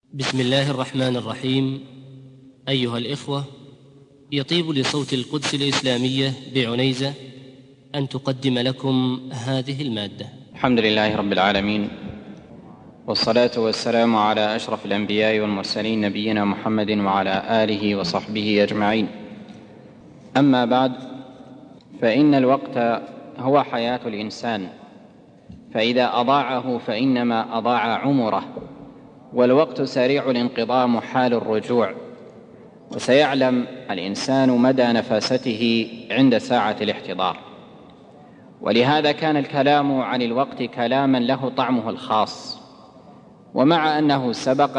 بسم الله الرحمن الرحيم. أيها الإخوة، يطيب لصوت القدس الإسلامية بعنيزة أن تقدم لكم هذه المادة. الحمد لله رب العالمين، والصلاة والسلام على أشرف الأنبياء والمرسلين نبينا محمد وعلى آله وصحبه أجمعين. أما بعد، فإن الوقت هو حياة الإنسان، فإذا أضاعه فإنما أضاع عمره، والوقت سريع الانقضاء محال الرجوع، وسيعلم الإنسان مدى نفاسته عند ساعة الاحتضار. ولهذا كان الكلام عن الوقت كلاما له طعمه الخاص، ومع أنه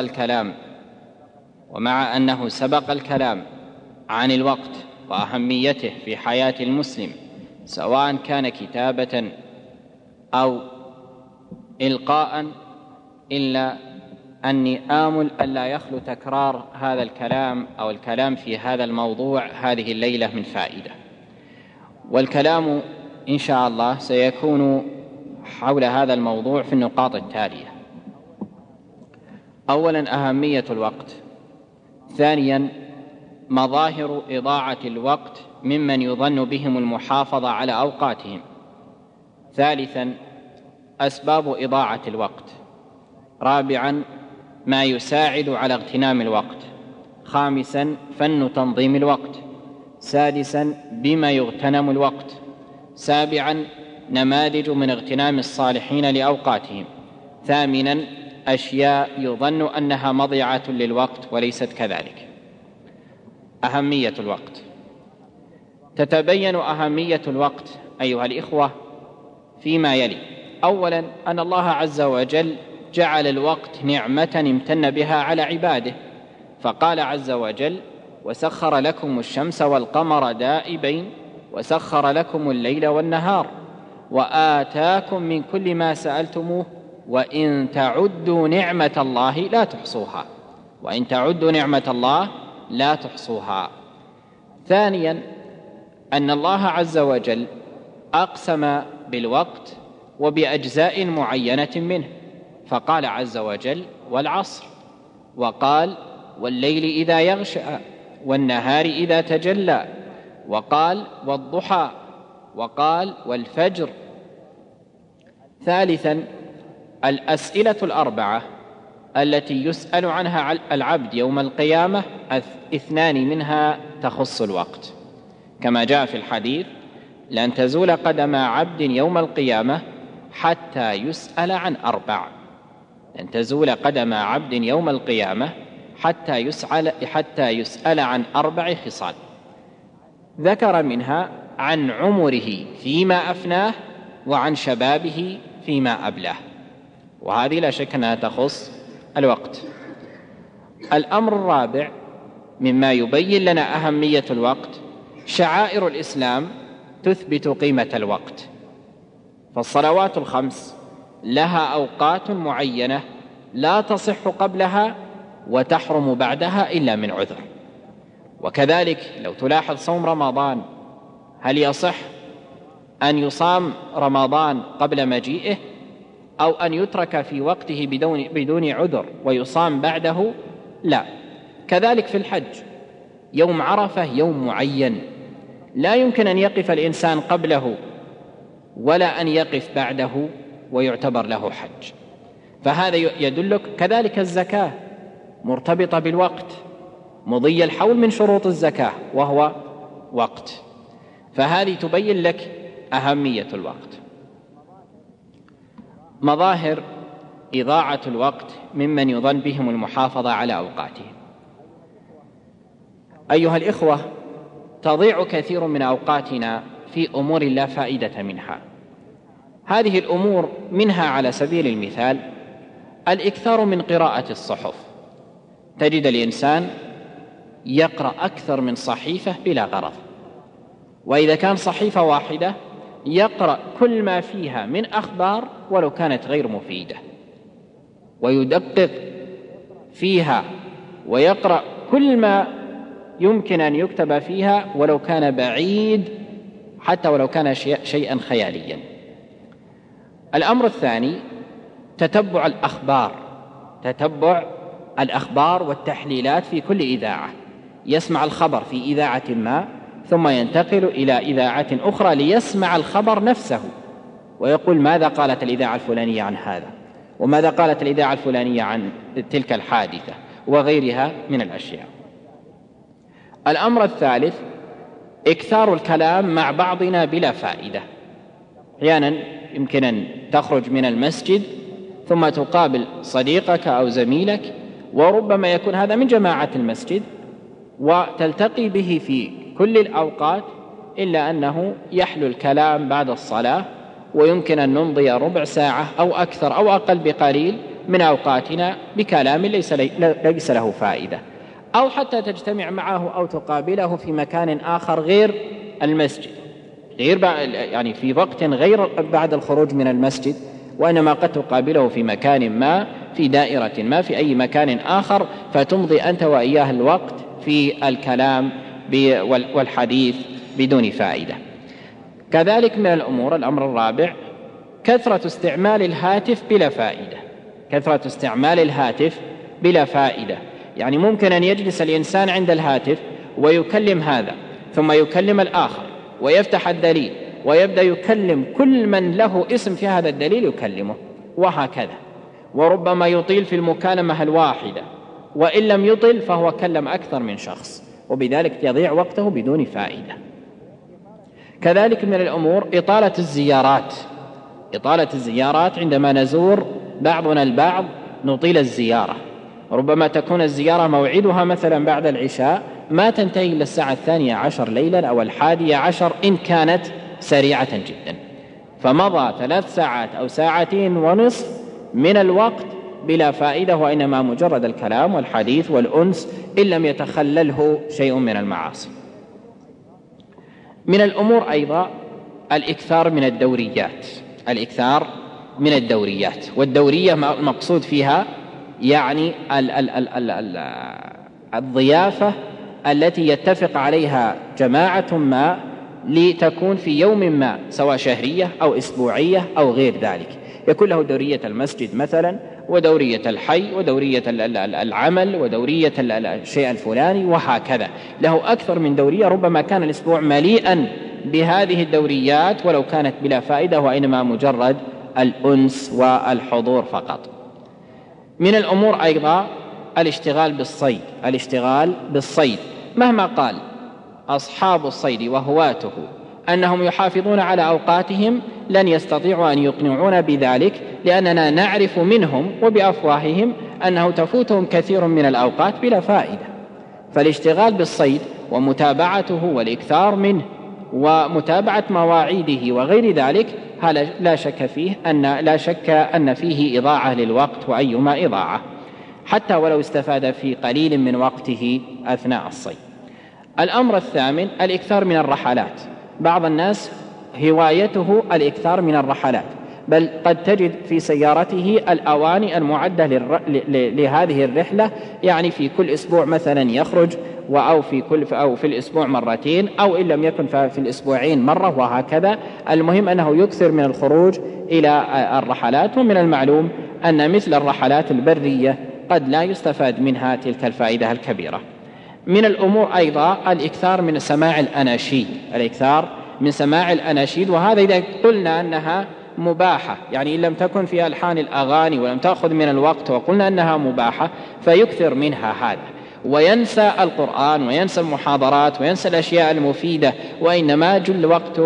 سبق الكلام عن الوقت وأهميته في حياة المسلم، سواء كان كتابة أو إلقاء، إلا أني آمل ألا يخلو تكرار هذا الكلام أو الكلام في هذا الموضوع هذه الليلة من فائدة. والكلام إن شاء الله سيكون حول هذا الموضوع في النقاط التالية: أولا، أهمية الوقت. ثانيا، مظاهر إضاعة الوقت ممن يظن بهم المحافظة على أوقاتهم. ثالثا، أسباب إضاعة الوقت. رابعا، ما يساعد على اغتنام الوقت. خامسا، فن تنظيم الوقت. سادسا، بما يغتنم الوقت. سابعا، نماذج من اغتنام الصالحين لأوقاتهم. ثامنا، أشياء يظن أنها مضيعة للوقت وليست كذلك. أهمية الوقت. تتبين أهمية الوقت أيها الإخوة فيما يلي: أولا، أن الله عز وجل جعل الوقت نعمة امتن بها على عباده، فقال عز وجل: وسخر لكم الشمس والقمر دائبين وسخر لكم الليل والنهار وآتاكم من كل ما سألتموه وإن تعدوا نعمة الله لا تحصوها. ثانيا، أن الله عز وجل أقسم بالوقت وبأجزاء معينة منه، فقال عز وجل: والعصر، وقال: والليل إذا يغشى، والنهار إذا تجلى، وقال: والضحى، وقال: والفجر. ثالثا، الأسئلة الأربعة التي يسأل عنها العبد يوم القيامة، 2 منها تخص الوقت، كما جاء في الحديث: لن تزول قدم عبد يوم القيامة حتى يسأل عن 4. لن تزول قدم عبد يوم القيامة حتى يسأل عن 4 خصال، ذكر منها عن عمره فيما أفناه وعن شبابه فيما أبلاه، وهذه لا شك أنها تخص الوقت. الأمر الرابع مما يبين لنا أهمية الوقت: شعائر الإسلام تثبت قيمة الوقت، فالصلوات الخمس لها أوقات معينة لا تصح قبلها وتحرم بعدها إلا من عذر. وكذلك لو تلاحظ صوم رمضان، هل يصح أن يصام رمضان قبل مجيئه أو أن يترك في وقته بدون عذر ويصام بعده؟ لا. كذلك في الحج، يوم عرفة يوم معين لا يمكن أن يقف الإنسان قبله ولا أن يقف بعده ويعتبر له حج، فهذا يدلك. كذلك الزكاة مرتبطة بالوقت، مضي الحول من شروط الزكاة وهو وقت، فهذه تبين لك أهمية الوقت. مظاهر إضاعة الوقت ممن يظن بهم المحافظة على أوقاتهم. أيها الإخوة، تضيع كثير من أوقاتنا في أمور لا فائدة منها. هذه الأمور منها على سبيل المثال الإكثار من قراءة الصحف. تجد الإنسان يقرأ أكثر من صحيفة بلا غرض، وإذا كان صحيفة واحدة يقرأ كل ما فيها من أخبار ولو كانت غير مفيدة، ويدقق فيها ويقرأ كل ما يمكن أن يكتب فيها ولو كان بعيد، حتى ولو كان شيئا خياليا. الأمر الثاني: تتبع الأخبار، تتبع الأخبار والتحليلات في كل إذاعة، يسمع الخبر في إذاعة ما ثم ينتقل إلى إذاعة أخرى ليسمع الخبر نفسه ويقول ماذا قالت الإذاعة الفلانية عن هذا، وماذا قالت الإذاعة الفلانية عن تلك الحادثة، وغيرها من الأشياء. الأمر الثالث إكثار الكلام مع بعضنا بلا فائدة. أحيانا يمكن أن تخرج من المسجد ثم تقابل صديقك أو زميلك، وربما يكون هذا من جماعة المسجد، وتلتقي به في كل الأوقات، إلا أنه يحلو الكلام بعد الصلاة، ويمكن أن نمضي ربع ساعة أو أكثر أو أقل بقليل من أوقاتنا بكلام ليس له فائدة، أو حتى تجتمع معه أو تقابله في مكان آخر غير المسجد، يعني في وقت غير بعد الخروج من المسجد، وإنما قد تقابله في مكان ما، في دائرة ما، في أي مكان آخر، فتمضي أنت وإياه الوقت في الكلام والحديث بدون فائدة. كذلك من الأمور الأمر الرابع كثرة استعمال الهاتف بلا فائدة. كثرة استعمال الهاتف بلا فائدة، يعني ممكن أن يجلس الإنسان عند الهاتف ويكلم هذا ثم يكلم الآخر ويفتح الدليل ويبدأ يكلم كل من له اسم في هذا الدليل يكلمه، وهكذا، وربما يطيل في المكالمة الواحدة، وإن لم يطل فهو كلم أكثر من شخص، وبذلك يضيع وقته بدون فائدة. كذلك من الأمور إطالة الزيارات. إطالة الزيارات، عندما نزور بعضنا البعض نطيل الزيارة، ربما تكون الزيارة موعدها مثلا بعد العشاء، ما تنتهي إلا الساعة 12 ليلا أو 11 إن كانت سريعة جدا، فمضى 3 ساعات أو 2.5 ساعات من الوقت بلا فائدة، وإنما مجرد الكلام والحديث والأنس إن لم يتخلله شيء من المعاصي. من الأمور أيضا الإكثار من الدوريات. الإكثار من الدوريات، والدورية المقصود فيها يعني الضيافة التي يتفق عليها جماعة ما لتكون في يوم ما، سواء شهرية أو أسبوعية أو غير ذلك. يكون له دورية المسجد مثلا، ودورية الحي، ودورية العمل، ودورية الشيء الفلاني، وهكذا، له أكثر من دورية. ربما كان الأسبوع مليئا بهذه الدوريات ولو كانت بلا فائدة، وإنما مجرد الأنس والحضور فقط. من الأمور أيضا الاشتغال بالصيد. الاشتغال بالصيد، مهما قال أصحاب الصيد وهواته أنهم يحافظون على أوقاتهم لن يستطيعوا أن يقنعون بذلك، لأننا نعرف منهم وبأفواههم أنه تفوتهم كثير من الأوقات بلا فائدة. فالاشتغال بالصيد ومتابعته والإكثار منه ومتابعة مواعيده وغير ذلك، هذا لا شك أن فيه إضاعة للوقت، وأيما إضاعة، حتى ولو استفاد في قليل من وقته أثناء الصيد. الأمر الثامن الإكثار من الرحلات. بعض الناس هوايته الإكثار من الرحلات، بل قد تجد في سيارته الأواني المعدة لهذه الرحلة، يعني في كل أسبوع مثلا يخرج، أو في الأسبوع مرتين، أو إن لم يكن في الأسبوعين مرة، وهكذا. المهم أنه يكثر من الخروج إلى الرحلات. ومن المعلوم أن مثل الرحلات البرية قد لا يستفاد منها تلك الفائدة الكبيرة. من الأمور أيضا الإكثار من سماع الأناشيد. الإكثار من سماع الأناشيد، وهذا إذا قلنا أنها مباحة، يعني إن لم تكن في ألحان الأغاني ولم تأخذ من الوقت وقلنا أنها مباحة، فيكثر منها هذا، وينسى القرآن وينسى المحاضرات وينسى الأشياء المفيدة، وإنما جل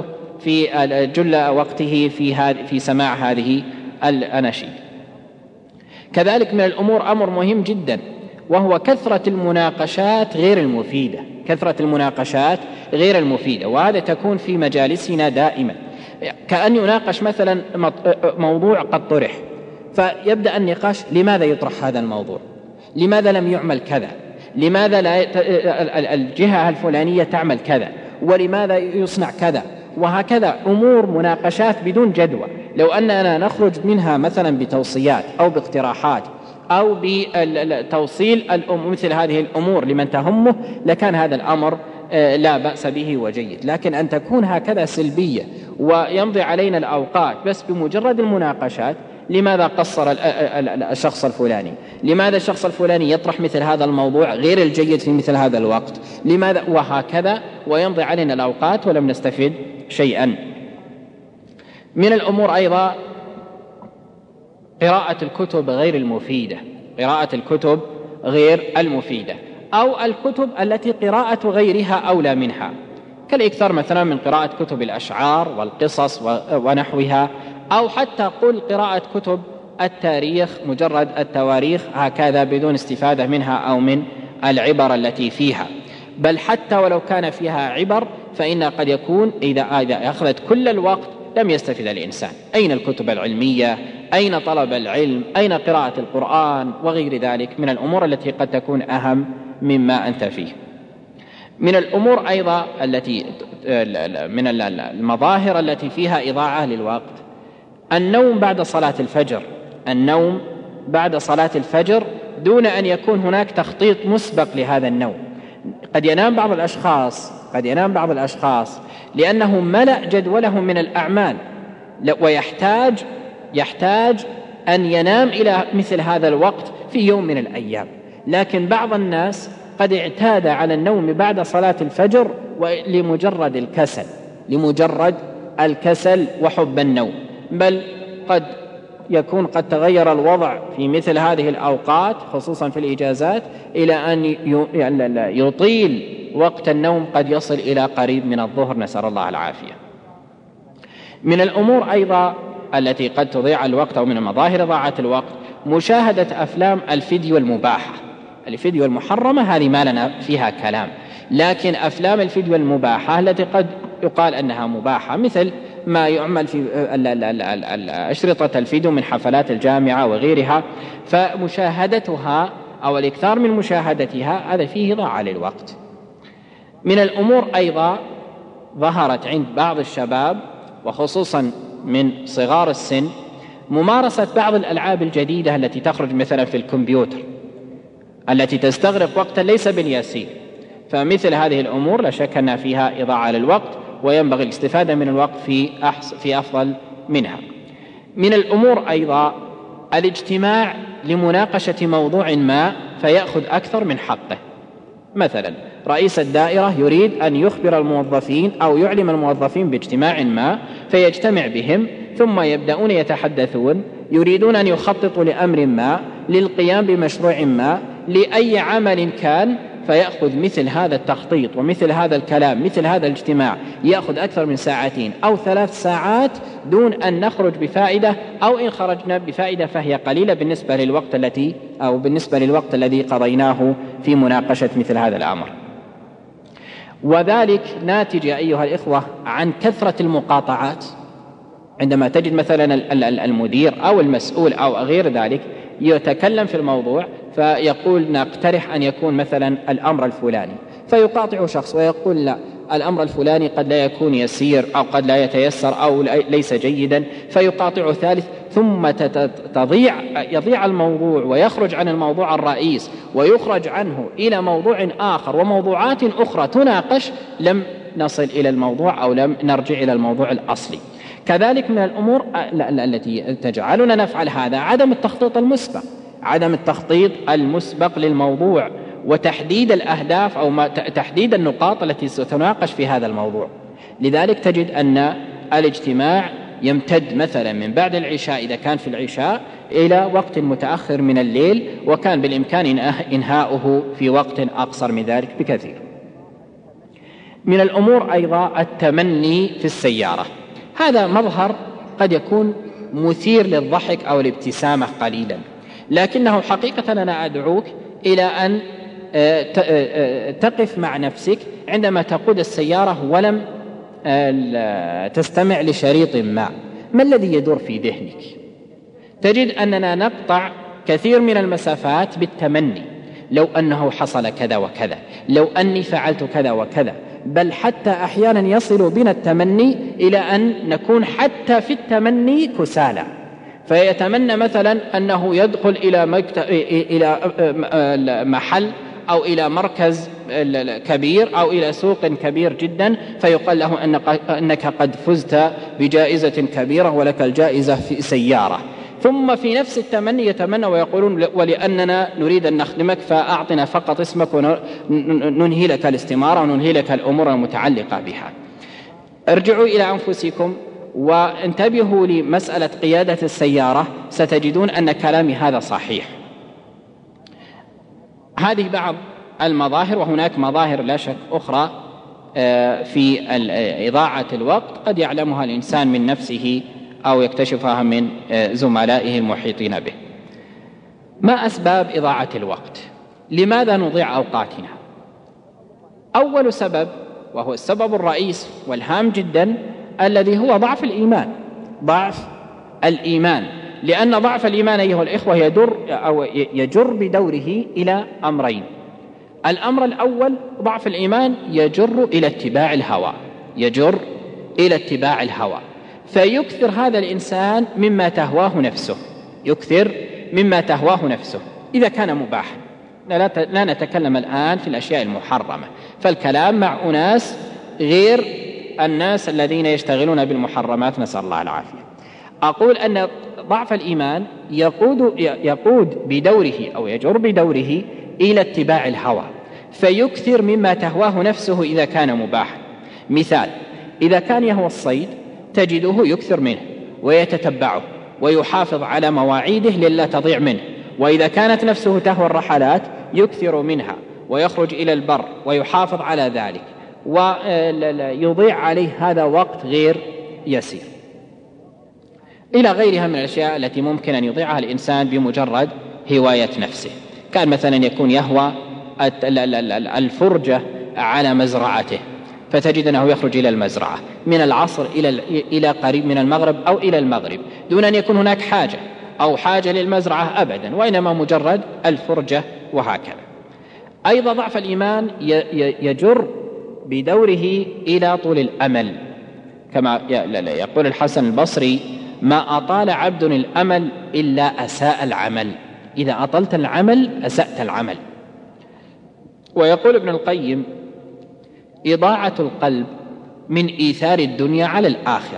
وقته في سماع هذه الأناشيد. كذلك من الأمور أمر مهم جدا، وهو كثرة المناقشات غير المفيدة. كثرة المناقشات غير المفيدة، وهذا تكون في مجالسنا دائما، كأن يناقش مثلا موضوع قد طرح، فيبدأ النقاش: لماذا يطرح هذا الموضوع؟ لماذا لم يعمل كذا؟ لماذا الجهة الفلانية تعمل كذا؟ ولماذا يصنع كذا؟ وهكذا أمور مناقشات بدون جدوى. لو أننا نخرج منها مثلا بتوصيات أو باقتراحات أو بتوصيل مثل هذه الأمور لمن تهمه، لكان هذا الأمر لا بأس به وجيد. لكن أن تكون هكذا سلبية ويمضي علينا الأوقات بس بمجرد المناقشات، لماذا قصر الشخص الفلاني؟ لماذا الشخص الفلاني يطرح مثل هذا الموضوع غير الجيد في مثل هذا الوقت؟ لماذا؟ وهكذا، ويمضي علينا الأوقات ولم نستفد شيئا. من الأمور أيضا قراءة الكتب غير المفيدة، قراءة الكتب غير المفيدة، أو الكتب التي قراءة غيرها أولى منها، كالإكثار مثلا من قراءة كتب الأشعار والقصص ونحوها، أو حتى قل قراءة كتب التاريخ، مجرد التواريخ هكذا بدون استفادة منها أو من العبر التي فيها. بل حتى ولو كان فيها عبر فإن قد يكون إذا أخذت كل الوقت لم يستفد الإنسان. أين الكتب العلمية؟ أين طلب العلم؟ أين قراءة القرآن وغير ذلك من الأمور التي قد تكون أهم مما أنت فيه. من الأمور أيضا التي من المظاهر التي فيها إضاعة للوقت النوم بعد صلاة الفجر، النوم بعد صلاة الفجر دون أن يكون هناك تخطيط مسبق لهذا النوم. قد ينام بعض الأشخاص لأنه ملأ جدولهم من الأعمال ويحتاج أن ينام إلى مثل هذا الوقت في يوم من الأيام، لكن بعض الناس قد اعتاد على النوم بعد صلاة الفجر لمجرد الكسل وحب النوم، بل قد يكون قد تغير الوضع في مثل هذه الأوقات خصوصا في الإجازات إلى أن يطيل وقت النوم، قد يصل إلى قريب من الظهر، نسأل الله العافية. من الأمور أيضا التي قد تضيع الوقت أو من مظاهر إضاعة الوقت مشاهدة أفلام الفيديو المباحة. الفيديو المحرمة هذه ما لنا فيها كلام، لكن أفلام الفيديو المباحة التي قد يقال أنها مباحة مثل ما يعمل في أشرطة الفيديو من حفلات الجامعة وغيرها، فمشاهدتها أو الإكثار من مشاهدتها هذا فيه ضاع للوقت. من الأمور أيضا ظهرت عند بعض الشباب وخصوصا من صغار السن ممارسة بعض الألعاب الجديدة التي تخرج مثلا في الكمبيوتر التي تستغرق وقتا ليس باليسير، فمثل هذه الأمور لا شك أن فيها إضاعة للوقت وينبغي الاستفادة من الوقت في أفضل منها. من الأمور أيضا الاجتماع لمناقشة موضوع ما فيأخذ أكثر من حقه. مثلا رئيس الدائرة يريد أن يخبر الموظفين أو يعلم الموظفين باجتماع ما، فيجتمع بهم ثم يبدأون يتحدثون، يريدون أن يخططوا لأمر ما، للقيام بمشروع ما، لأي عمل كان، فيأخذ مثل هذا التخطيط ومثل هذا الكلام مثل هذا الاجتماع يأخذ أكثر من 2 أو 3 ساعات دون أن نخرج بفائدة، أو إن خرجنا بفائدة فهي قليلة بالنسبة للوقت الذي قضيناه في مناقشة مثل هذا الأمر. وذلك ناتج يا أيها الإخوة عن كثرة المقاطعات. عندما تجد مثلا المدير أو المسؤول أو غير ذلك يتكلم في الموضوع فيقول نقترح أن يكون مثلا الأمر الفلاني، فيقاطع شخص ويقول لا، الأمر الفلاني قد لا يكون يسير أو قد لا يتيسر أو ليس جيدا، فيقاطع ثالث، ثم يضيع الموضوع ويخرج عن الموضوع الرئيس ويخرج عنه إلى موضوع آخر وموضوعات أخرى تناقش، لم نصل إلى الموضوع أو لم نرجع إلى الموضوع الأصلي. كذلك من الأمور التي تجعلنا نفعل هذا عدم التخطيط المسبق للموضوع وتحديد الأهداف أو تحديد النقاط التي ستناقش في هذا الموضوع. لذلك تجد أن الاجتماع يمتد مثلا من بعد العشاء إذا كان في العشاء إلى وقت متأخر من الليل، وكان بالإمكان إنهاؤه في وقت أقصر من ذلك بكثير. من الأمور أيضا التمني في السيارة. هذا مظهر قد يكون مثير للضحك أو الابتسامة قليلا، لكنه حقيقة أنا أدعوك إلى أن تقف مع نفسك عندما تقود السيارة ولم تستمع لشريط ما الذي يدور في ذهنك؟ تجد أننا نقطع كثير من المسافات بالتمني، لو أنه حصل كذا وكذا، لو أني فعلت كذا وكذا، بل حتى أحيانا يصل بنا التمني إلى أن نكون حتى في التمني كسالى، فيتمنى مثلا أنه يدخل إلى محل أو إلى مركز كبير أو إلى سوق كبير جدا، فيقال له أنك قد فزت بجائزة كبيرة ولك الجائزة في سيارة، ثم في نفس التمني يتمنى ويقولون ولأننا نريد أن نخدمك فأعطنا فقط اسمك وننهي لك الاستمارة وننهي لك الأمور المتعلقة بها. ارجعوا إلى أنفسكم وانتبهوا لمسألة قيادة السيارة، ستجدون أن كلامي هذا صحيح. هذه بعض المظاهر، وهناك مظاهر لا شك أخرى في إضاعة الوقت قد يعلمها الإنسان من نفسه أو يكتشفها من زملائه المحيطين به. ما أسباب إضاعة الوقت؟ لماذا نضيع أوقاتنا؟ أول سبب، وهو السبب الرئيس والهام جدا، الذي هو ضعف الإيمان. ضعف الإيمان، لأن ضعف الإيمان أيها الإخوة يجر بدوره إلى أمرين. الأمر الأول، ضعف الإيمان يجر إلى اتباع الهوى، يجر إلى اتباع الهوى، فيكثر هذا الإنسان مما تهواه نفسه، يكثر مما تهواه نفسه إذا كان مباحا. لا نتكلم الآن في الأشياء المحرمة، فالكلام مع أناس غير الناس الذين يشتغلون بالمحرمات، نسأل الله العافية. أقول أن ضعف الإيمان يقود بدوره أو يجر بدوره إلى اتباع الهوى، فيكثر مما تهواه نفسه إذا كان مباحا. مثال: إذا كان يهوى الصيد تجده يكثر منه ويتتبعه ويحافظ على مواعيده للا تضيع منه، وإذا كانت نفسه تهوى الرحلات يكثر منها ويخرج إلى البر ويحافظ على ذلك، ويضيع عليه هذا وقت غير يسير، إلى غيرها من الأشياء التي ممكن أن يضيعها الإنسان بمجرد هواية نفسه. كان مثلا يكون يهوى الفرجة على مزرعته، فتجد أنه يخرج إلى المزرعة من العصر إلى قريب من المغرب أو إلى المغرب دون أن يكون هناك حاجة للمزرعة أبدا، وإنما مجرد الفرجة وهكذا. أيضا ضعف الإيمان يجر بدوره إلى طول الأمل، كما يقول الحسن البصري: ما أطال عبد الأمل إلا أساء العمل، إذا أطلت العمل أسأت العمل. ويقول ابن القيم: إضاعة القلب من إيثار الدنيا على الآخرة،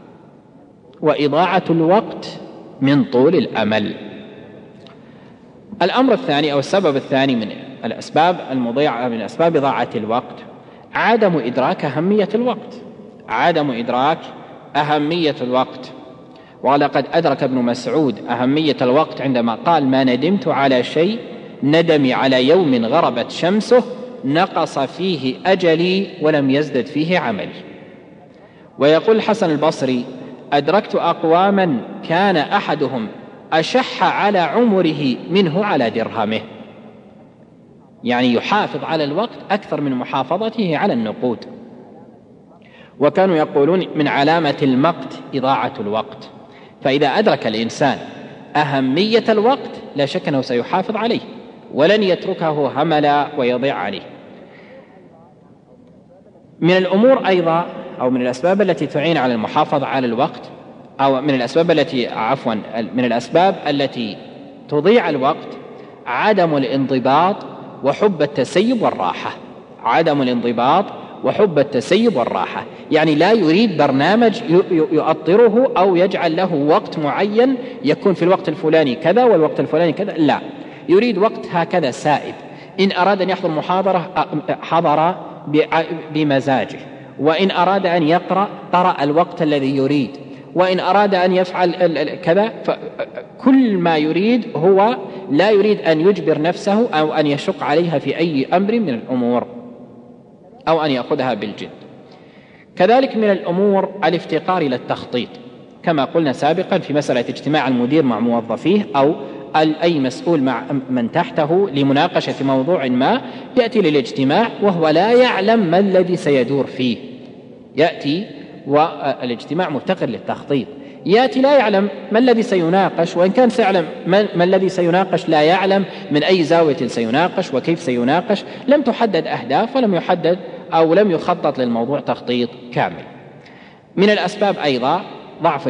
وإضاعة الوقت من طول الأمل. الأمر الثاني أو السبب الثاني من الأسباب المضيعة من أسباب إضاعة الوقت عدم إدراك أهمية الوقت، عدم إدراك أهمية الوقت. ولقد أدرك ابن مسعود أهمية الوقت عندما قال: ما ندمت على شيء ندمي على يوم غربت شمسه نقص فيه أجلي ولم يزدد فيه عملي. ويقول الحسن البصري: أدركت أقواما كان أحدهم أشح على عمره منه على درهمه، يعني يحافظ على الوقت أكثر من محافظته على النقود. وكانوا يقولون من علامة المقت إضاعة الوقت، فإذا أدرك الإنسان أهمية الوقت لا شك أنه سيحافظ عليه ولن يتركه هملا ويضيع عليه. من الأمور أيضا أو من الأسباب التي تعين على المحافظة على الوقت، أو من الأسباب التي تضيع الوقت عدم الانضباط وحب التسيب والراحة. عدم الانضباط وحب التسيب والراحة، يعني لا يريد برنامج يؤطره أو يجعل له وقت معين يكون في الوقت الفلاني كذا والوقت الفلاني كذا، لا، يريد وقت هكذا سائب. إن أراد أن يحضر محاضرة حضر بمزاجه، وإن أراد أن يقرأ قرأ الوقت الذي يريد، وإن أراد أن يفعل كذا، كل ما يريد هو لا يريد أن يجبر نفسه أو أن يشق عليها في أي أمر من الأمور أو أن يأخذها بالجد. كذلك من الأمور الافتقار إلى التخطيط، كما قلنا سابقا في مسألة اجتماع المدير مع موظفيه أو أي مسؤول مع من تحته لمناقشة موضوع ما، يأتي للاجتماع وهو لا يعلم ما الذي سيدور فيه، يأتي والاجتماع مفتقر للتخطيط، يأتي لا يعلم ما الذي سيناقش، وإن كان سيعلم ما الذي سيناقش لا يعلم من أي زاوية سيناقش وكيف سيناقش، لم تحدد أهداف ولم يحدد أو لم يخطط للموضوع تخطيط كامل. من الأسباب أيضا ضعف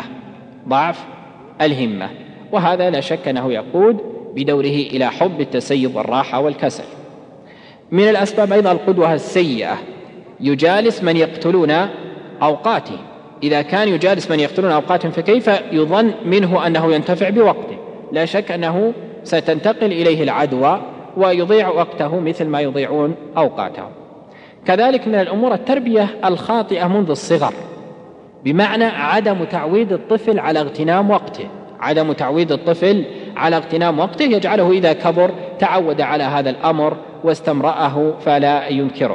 الهمة، وهذا لا شك أنه يقود بدوره إلى حب التسيب والراحة والكسل. من الأسباب أيضا القدوة السيئة، يجالس من يقتلون أوقاته، إذا كان يجالس من يقتلون أوقاتهم فكيف يظن منه أنه ينتفع بوقته؟ لا شك أنه ستنتقل إليه العدوى ويضيع وقته مثل ما يضيعون أوقاتهم. كذلك من الأمور التربية الخاطئة منذ الصغر، بمعنى عدم تعويد الطفل على اغتنام وقته. عدم تعويد الطفل على اغتنام وقته يجعله إذا كبر تعود على هذا الأمر واستمرأه فلا ينكره.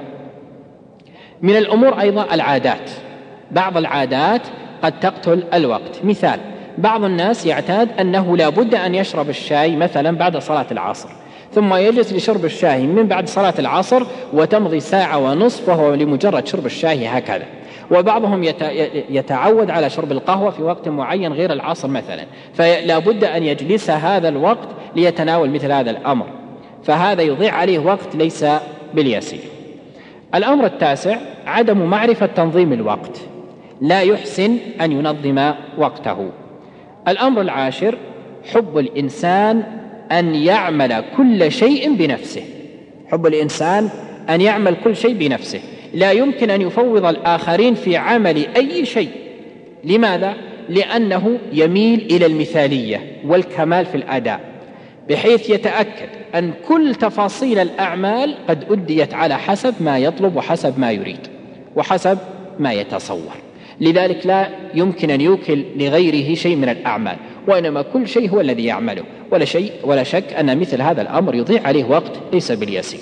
من الأمور أيضا العادات. بعض العادات قد تقتل الوقت. مثال: بعض الناس يعتاد أنه لا بد أن يشرب الشاي مثلا بعد صلاة العصر، ثم يجلس لشرب الشاي من بعد صلاة العصر وتمضي ساعة ونصف وهو لمجرد شرب الشاي هكذا. وبعضهم يتعود على شرب القهوة في وقت معين غير العصر مثلا، فلا بد أن يجلس هذا الوقت ليتناول مثل هذا الأمر، فهذا يضيع عليه وقت ليس باليسير. الأمر التاسع: عدم معرفة تنظيم الوقت، لا يحسن أن ينظم وقته. الأمر العاشر: حب الإنسان أن يعمل كل شيء بنفسه. حب الإنسان أن يعمل كل شيء بنفسه، لا يمكن أن يفوض الآخرين في عمل أي شيء. لماذا؟ لأنه يميل إلى المثالية والكمال في الأداء، بحيث يتأكد أن كل تفاصيل الأعمال قد أديت على حسب ما يطلب وحسب ما يريد وحسب ما يتصور. لذلك لا يمكن أن يوكل لغيره شيء من الأعمال، وإنما كل شيء هو الذي يعمله، ولا شك أن مثل هذا الأمر يضيع عليه وقت ليس باليسير.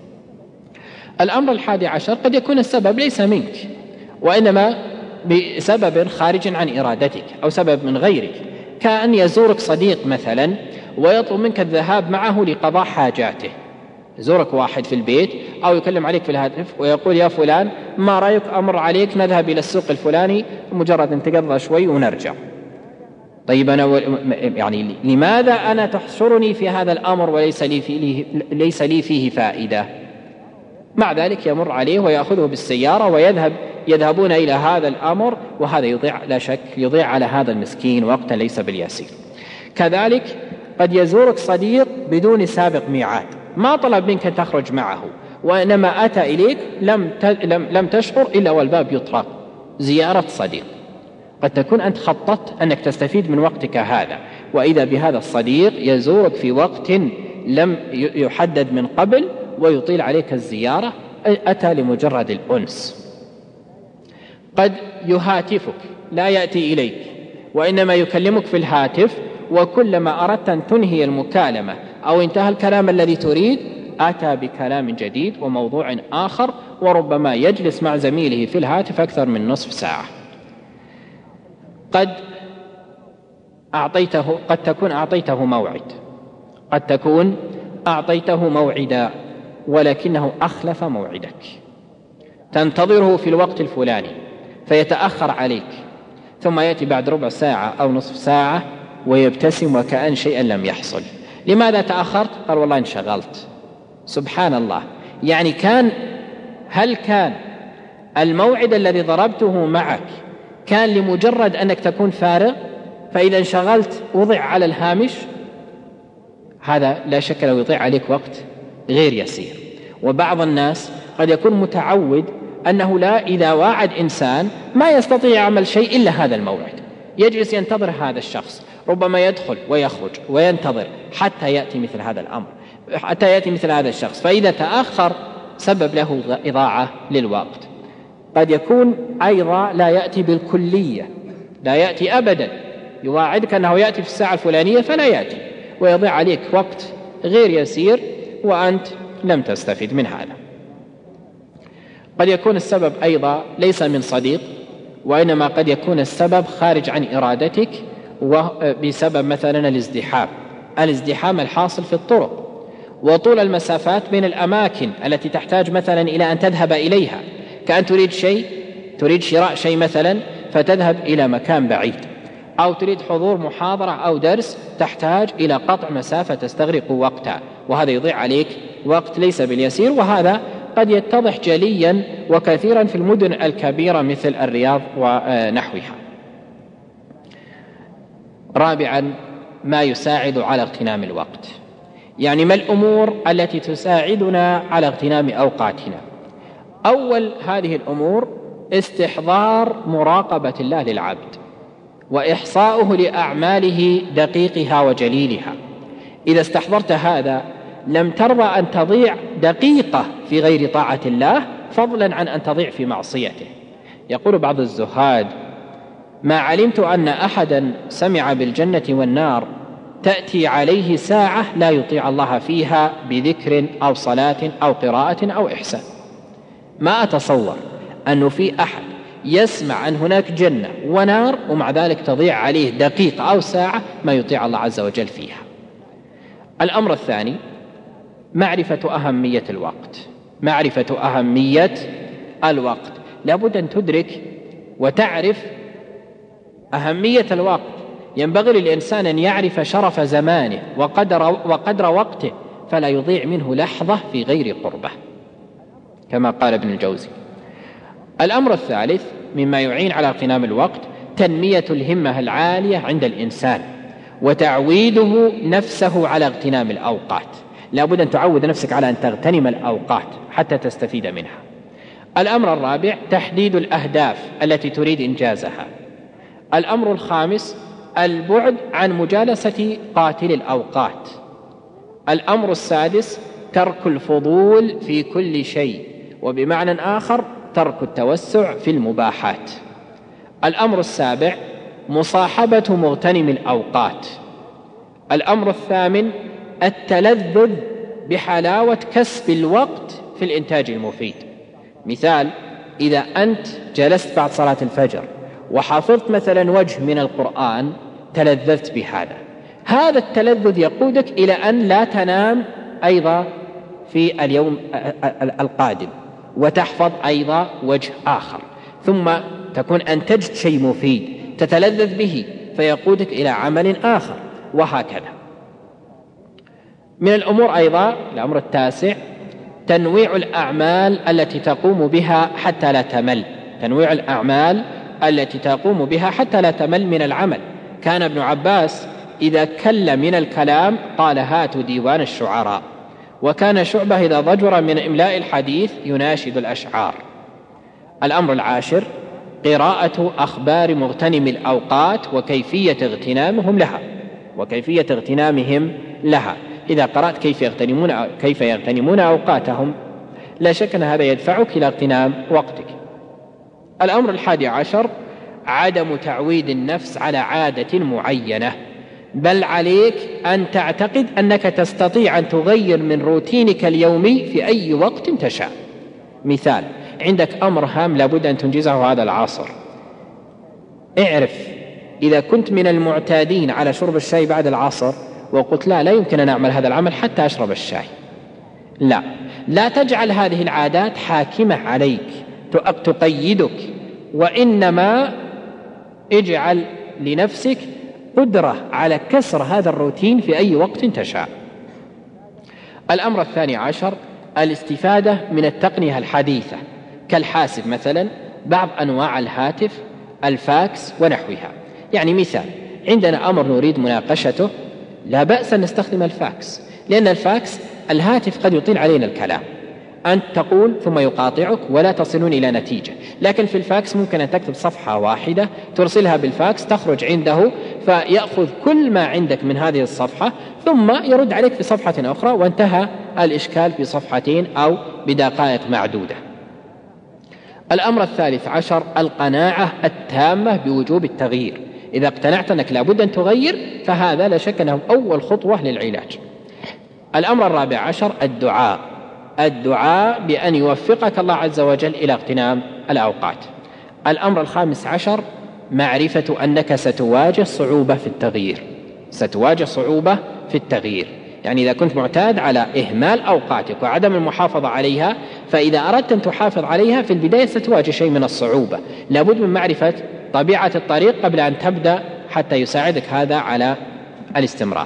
الأمر 11: قد يكون السبب ليس منك، وإنما بسبب خارج عن إرادتك أو سبب من غيرك، كأن يزورك صديق مثلا ويطلب منك الذهاب معه لقضاء حاجاته. يزورك واحد في البيت أو يكلم عليك في الهاتف ويقول: يا فلان ما رأيك أمر عليك نذهب إلى السوق الفلاني مجرد أن تقضى شوي ونرجع. طيب أنا يعني لماذا أنا تحشرني في هذا الأمر وليس لي فيه فائدة؟ مع ذلك يمر عليه ويأخذه بالسيارة ويذهبون إلى هذا الأمر، وهذا يضيع لا شك يضيع على هذا المسكين وقتا ليس باليسير. كذلك قد يزورك صديق بدون سابق ميعاد، ما طلب منك أن تخرج معه، وإنما أتى إليك لم تشعر إلا والباب يطرق. زيارة صديق، قد تكون أنت خططت أنك تستفيد من وقتك هذا، وإذا بهذا الصديق يزورك في وقت لم يحدد من قبل ويطيل عليك الزيارة، أتى لمجرد الأنس. قد يهاتفك، لا يأتي إليك وإنما يكلمك في الهاتف، وكلما أردت أن تنهي المكالمة أو انتهى الكلام الذي تريد أتى بكلام جديد وموضوع آخر، وربما يجلس مع زميله في الهاتف أكثر من نصف ساعة. قد تكون أعطيته موعدا ولكنه أخلف موعدك، تنتظره في الوقت الفلاني فيتأخر عليك، ثم يأتي بعد ربع ساعة أو نصف ساعة ويبتسم وكأن شيئا لم يحصل. لماذا تأخرت؟ قال: والله انشغلت. سبحان الله، يعني هل كان الموعد الذي ضربته معك كان لمجرد أنك تكون فارغ، فإذا انشغلت وضع على الهامش؟ هذا لا شك لو يضيع عليك وقت غير يسير. وبعض الناس قد يكون متعود أنه إذا واعد إنسان ما يستطيع يعمل شيء إلا هذا الموعد، يجلس ينتظر هذا الشخص، ربما يدخل ويخرج وينتظر حتى يأتي مثل هذا الشخص، فإذا تأخر سبب له إضاعة للوقت. قد يكون أيضا لا يأتي بالكلية، لا يأتي أبدا، يواعدك أنه يأتي في الساعة الفلانية فلا يأتي، ويضيع عليك وقت غير يسير وأنت لم تستفيد من هذا. قد يكون السبب أيضا ليس من صديق، وإنما قد يكون السبب خارج عن إرادتك، وبسبب مثلا الازدحام الحاصل في الطرق، وطول المسافات بين الأماكن التي تحتاج مثلا إلى أن تذهب إليها، كأن تريد شراء شيء مثلا فتذهب إلى مكان بعيد، أو تريد حضور محاضرة أو درس تحتاج إلى قطع مسافة تستغرق وقتها، وهذا يضيع عليك وقت ليس باليسير. وهذا قد يتضح جليا وكثيرا في المدن الكبيرة مثل الرياض ونحوها. رابعا: ما يساعد على اغتنام الوقت، يعني ما الأمور التي تساعدنا على اغتنام أوقاتنا؟ أول هذه الأمور استحضار مراقبة الله للعبد وإحصاؤه لأعماله دقيقها وجليلها. إذا استحضرت هذا لم ترضى أن تضيع دقيقة في غير طاعة الله، فضلا عن أن تضيع في معصيته. يقول بعض الزهاد: ما علمت أن أحدا سمع بالجنة والنار تأتي عليه ساعة لا يطيع الله فيها بذكر أو صلاة أو قراءة أو إحسان. ما أتصور أنه في أحد يسمع أن هناك جنة ونار ومع ذلك تضيع عليه دقيقة أو ساعة ما يطيع الله عز وجل فيها. الأمر الثاني معرفة أهمية الوقت. معرفة أهمية الوقت، لابد أن تدرك وتعرف أهمية الوقت. ينبغي للإنسان أن يعرف شرف زمانه وقدر وقته، فلا يضيع منه لحظة في غير قربه، كما قال ابن الجوزي. الأمر الثالث مما يعين على اغتنام الوقت تنمية الهمة العالية عند الإنسان وتعويده نفسه على اغتنام الأوقات. لابد أن تعود نفسك على أن تغتنم الأوقات حتى تستفيد منها. الأمر الرابع تحديد الأهداف التي تريد إنجازها. الأمر الخامس البعد عن مجالسة قاتل الأوقات. الأمر السادس ترك الفضول في كل شيء، وبمعنى آخر ترك التوسع في المباحات. الأمر السابع مصاحبة مغتنم الأوقات. الأمر الثامن التلذذ بحلاوة كسب الوقت في الإنتاج المفيد. مثال: إذا أنت جلست بعد صلاة الفجر وحفظت مثلا وجه من القرآن تلذذت بهذا، هذا التلذذ يقودك إلى أن لا تنام أيضا في اليوم القادم وتحفظ أيضا وجه آخر، ثم تكون أنتجت شيء مفيد تتلذذ به فيقودك إلى عمل آخر، وهكذا. من الأمور أيضا الأمر التاسع تنويع الأعمال التي تقوم بها حتى لا تمل. تنويع الأعمال التي تقوم بها حتى لا تمل من العمل. كان ابن عباس إذا كل من الكلام قال: هاتوا ديوان الشعراء. وكان شعبة إذا ضجر من إملاء الحديث يناشد الأشعار. الأمر العاشر قراءة أخبار مغتنم الأوقات وكيفية اغتنامهم لها. إذا قرأت كيف يغتنمون أوقاتهم لا شك أن هذا يدفعك إلى اغتنام وقتك. الأمر الحادي عشر عدم تعويد النفس على عادة معينة، بل عليك أن تعتقد أنك تستطيع أن تغير من روتينك اليومي في أي وقت تشاء. مثال: عندك أمر هام لابد أن تنجزه هذا العصر، اعرف إذا كنت من المعتادين على شرب الشاي بعد العصر وقلت لا يمكن أن أعمل هذا العمل حتى أشرب الشاي، لا تجعل هذه العادات حاكمة عليك تقيدك، وإنما اجعل لنفسك قدرة على كسر هذا الروتين في أي وقت تشاء. الأمر الثاني عشر الاستفادة من التقنية الحديثة كالحاسب مثلا، بعض أنواع الهاتف، الفاكس ونحوها. يعني مثال: عندنا أمر نريد مناقشته، لا بأس أن نستخدم الفاكس، لأن الفاكس الهاتف قد يطيل علينا الكلام، أنت تقول ثم يقاطعك ولا تصلون إلى نتيجة. لكن في الفاكس ممكن أن تكتب صفحة واحدة ترسلها بالفاكس، تخرج عنده فيأخذ كل ما عندك من هذه الصفحة ثم يرد عليك في صفحة أخرى، وانتهى الإشكال في صفحتين أو بدقائق معدودة. الأمر الثالث عشر القناعة التامة بوجوب التغيير. إذا اقتنعت أنك لابد أن تغير فهذا لا شك أنه أول خطوة للعلاج. الأمر الرابع عشر الدعاء بأن يوفقك الله عز وجل إلى اغتنام الأوقات. الأمر الخامس عشر معرفة أنك ستواجه صعوبة في التغيير. يعني إذا كنت معتاد على إهمال أوقاتك وعدم المحافظة عليها، فإذا أردت أن تحافظ عليها في البداية ستواجه شيء من الصعوبة. لابد من معرفة طبيعة الطريق قبل أن تبدأ حتى يساعدك هذا على الاستمرار.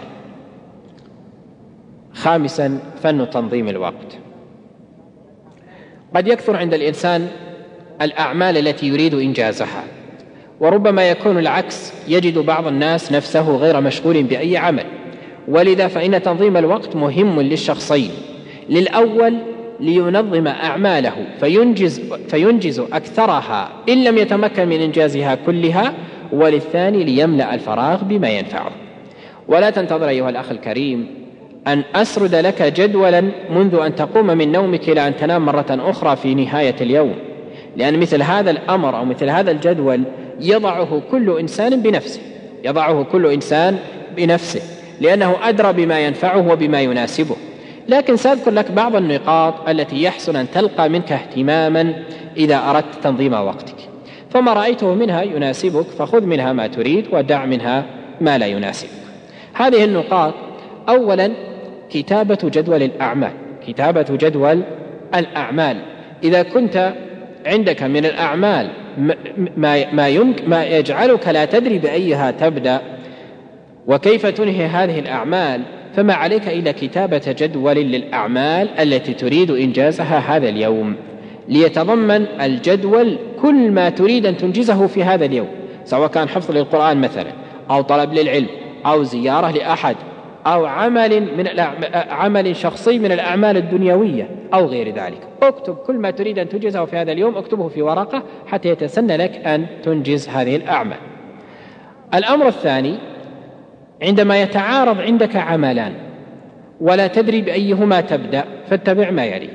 خامسا فن تنظيم الوقت. قد يكثر عند الإنسان الأعمال التي يريد إنجازها، وربما يكون العكس، يجد بعض الناس نفسه غير مشغول بأي عمل. ولذا فإن تنظيم الوقت مهم للشخصين. للأول لينظم أعماله فينجز أكثرها إن لم يتمكن من إنجازها كلها، وللثاني ليملأ الفراغ بما ينفعه. ولا تنتظر أيها الأخ الكريم أن أسرد لك جدولا منذ أن تقوم من نومك إلى أن تنام مرة أخرى في نهاية اليوم، لأن مثل هذا الأمر أو مثل هذا الجدول يضعه كل إنسان بنفسه لأنه أدرى بما ينفعه وبما يناسبه. لكن سأذكر لك بعض النقاط التي يحسن أن تلقى منك اهتماما إذا أردت تنظيم وقتك، فما رأيته منها يناسبك فخذ منها ما تريد ودع منها ما لا يناسبك. هذه النقاط: أولا كتابة جدول الأعمال. إذا كنت عندك من الأعمال ما يجعلك لا تدري بأيها تبدأ وكيف تنهي هذه الأعمال، فما عليك إلا كتابة جدول للأعمال التي تريد إنجازها هذا اليوم، ليتضمن الجدول كل ما تريد أن تنجزه في هذا اليوم، سواء كان حفظ للقرآن مثلا، أو طلب للعلم، أو زيارة لأحد، أو عمل شخصي من الأعمال الدنيوية أو غير ذلك. اكتب كل ما تريد أن تنجزه في هذا اليوم، اكتبه في ورقة حتى يتسنى لك أن تنجز هذه الأعمال. الأمر الثاني: عندما يتعارض عندك عملان ولا تدري بأيهما تبدأ فاتبع ما يلي.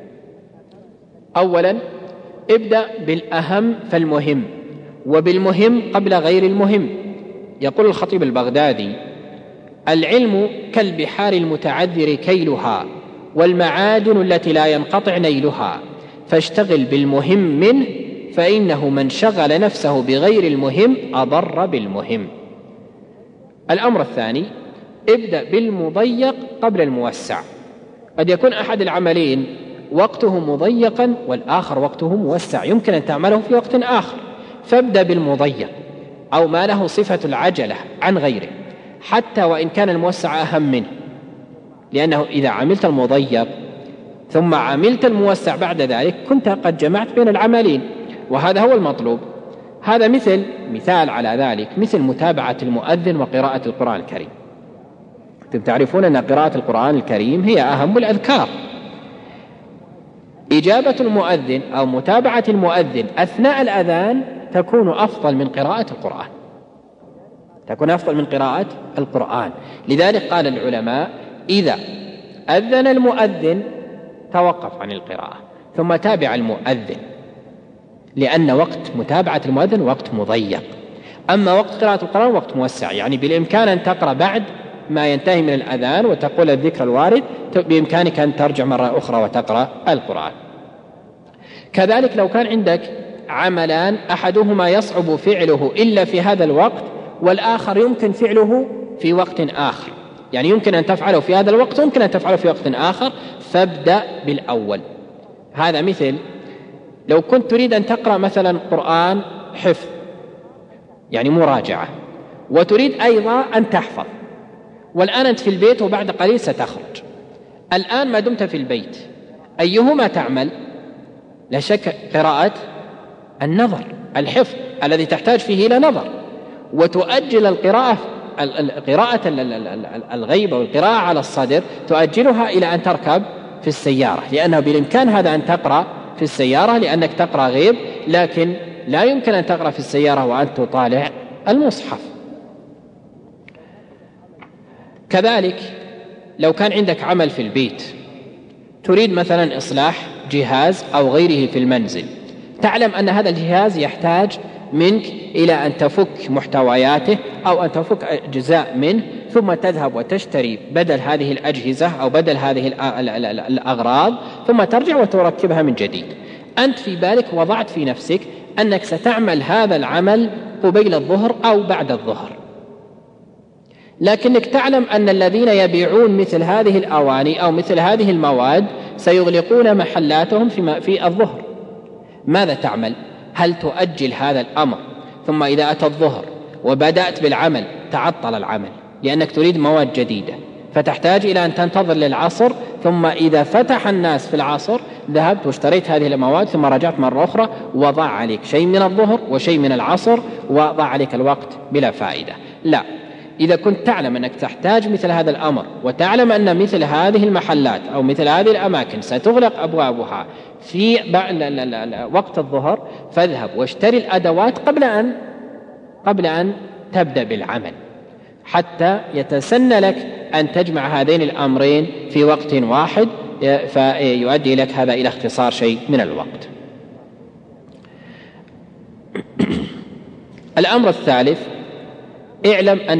أولا ابدأ بالأهم فالمهم، وبالمهم قبل غير المهم. يقول الخطيب البغدادي: العلم كالبحار المتعذر كيلها، والمعادن التي لا ينقطع نيلها، فاشتغل بالمهم منه، فإنه من شغل نفسه بغير المهم أضر بالمهم. الأمر الثاني: ابدأ بالمضيق قبل الموسع. قد يكون أحد العملين وقته مضيقا والآخر وقته موسع، يمكن أن تعمله في وقت آخر، فابدأ بالمضيق أو ما له صفة العجلة عن غيره، حتى وإن كان الموسع أهم منه، لأنه إذا عملت المضيق ثم عملت الموسع بعد ذلك كنت قد جمعت بين العملين، وهذا هو المطلوب. هذا مثال على ذلك، مثل متابعة المؤذن وقراءة القرآن الكريم. أنتم تعرفون أن قراءة القرآن الكريم هي أهم الأذكار. إجابة المؤذن أو متابعة المؤذن أثناء الأذان تكون أفضل من قراءة القرآن. لذلك قال العلماء: إذا أذن المؤذن توقف عن القراءة ثم تابع المؤذن، لأن وقت متابعة المؤذن وقت مضيق، أما وقت قراءة القرآن وقت موسع، يعني بالإمكان أن تقرأ بعد ما ينتهي من الأذان وتقول الذكر الوارد، بإمكانك أن ترجع مرة أخرى وتقرأ القرآن. كذلك لو كان عندك عملان أحدهما يصعب فعله إلا في هذا الوقت والآخر يمكن فعله في وقت آخر، يعني يمكن أن تفعله في هذا الوقت ويمكن أن تفعله في وقت آخر، فابدأ بالأول. هذا مثل لو كنت تريد أن تقرأ مثلا قرآن حفظ، يعني مراجعة، وتريد أيضا أن تحفظ، والآن أنت في البيت وبعد قليل ستخرج. الآن ما دمت في البيت أيهما تعمل؟ لا شك قراءة النظر، الحفظ الذي تحتاج فيه إلى نظر، وتؤجل قراءة الغيبة والقراءة على الصدر تؤجلها إلى أن تركب في السيارة، لأنه بالإمكان هذا أن تقرأ في السيارة لأنك تقرأ غيب، لكن لا يمكن أن تقرأ في السيارة وأنت تطالع المصحف. كذلك لو كان عندك عمل في البيت تريد مثلا إصلاح جهاز أو غيره في المنزل، تعلم أن هذا الجهاز يحتاج منك إلى أن تفك محتوياته أو أن تفك أجزاء منه، ثم تذهب وتشتري بدل هذه الأجهزة أو بدل هذه الأغراض، ثم ترجع وتركبها من جديد. أنت في بالك وضعت في نفسك أنك ستعمل هذا العمل قبيل الظهر أو بعد الظهر، لكنك تعلم أن الذين يبيعون مثل هذه الأواني أو مثل هذه المواد سيغلقون محلاتهم في الظهر. ماذا تعمل؟ هل تؤجل هذا الأمر ثم إذا أتى الظهر وبدأت بالعمل تعطل العمل لأنك تريد مواد جديدة، فتحتاج إلى أن تنتظر للعصر، ثم إذا فتح الناس في العصر ذهبت واشتريت هذه المواد ثم رجعت مرة أخرى وضع عليك شيء من الظهر وشيء من العصر وضع عليك الوقت بلا فائدة؟ لا، إذا كنت تعلم أنك تحتاج مثل هذا الأمر وتعلم أن مثل هذه المحلات أو مثل هذه الأماكن ستغلق أبوابها في وقت الظهر، فاذهب واشتري الأدوات قبل أن تبدأ بالعمل، حتى يتسنى لك أن تجمع هذين الأمرين في وقت واحد، فيؤدي لك هذا إلى اختصار شيء من الوقت. الأمر الثالث: اعلم أن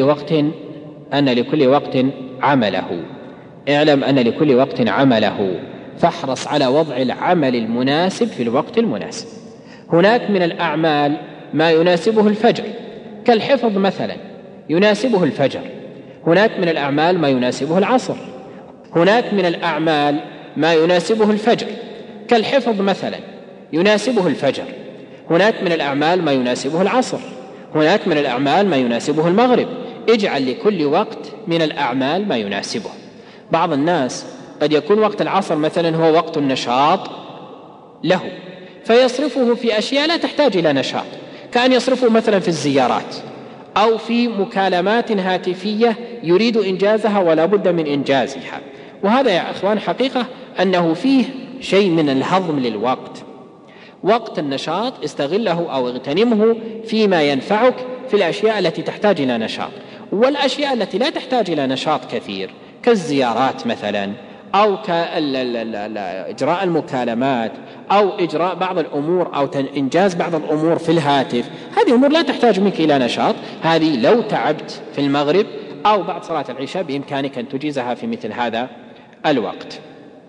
لكل وقت عمله. اعلم أن لكل وقت عمله، فاحرص على وضع العمل المناسب في الوقت المناسب. هناك من الأعمال ما يناسبه الفجر كالحفظ مثلا، يناسبه الفجر. هناك من الأعمال ما يناسبه العصر. هناك من الأعمال ما يناسبه الفجر كالحفظ مثلا، يناسبه الفجر. هناك من الأعمال ما يناسبه العصر. هناك من الأعمال ما يناسبه المغرب. اجعل لكل وقت من الأعمال ما يناسبه. بعض الناس قد يكون وقت العصر مثلا هو وقت النشاط له، فيصرفه في أشياء لا تحتاج إلى نشاط، كأن يصرفه مثلا في الزيارات أو في مكالمات هاتفية يريد إنجازها ولا بد من إنجازها. وهذا يا أخوان حقيقة أنه فيه شيء من الهضم للوقت. وقت النشاط استغله أو اغتنمه فيما ينفعك في الأشياء التي تحتاج إلى نشاط، والأشياء التي لا تحتاج إلى نشاط كثير كالزيارات مثلا، أو كإجراء المكالمات، أو إجراء بعض الأمور، أو إنجاز بعض الأمور في الهاتف، هذه أمور لا تحتاج منك إلى نشاط. هذه لو تعبت في المغرب أو بعد صلاة العشاء بإمكانك أن تجيزها في مثل هذا الوقت.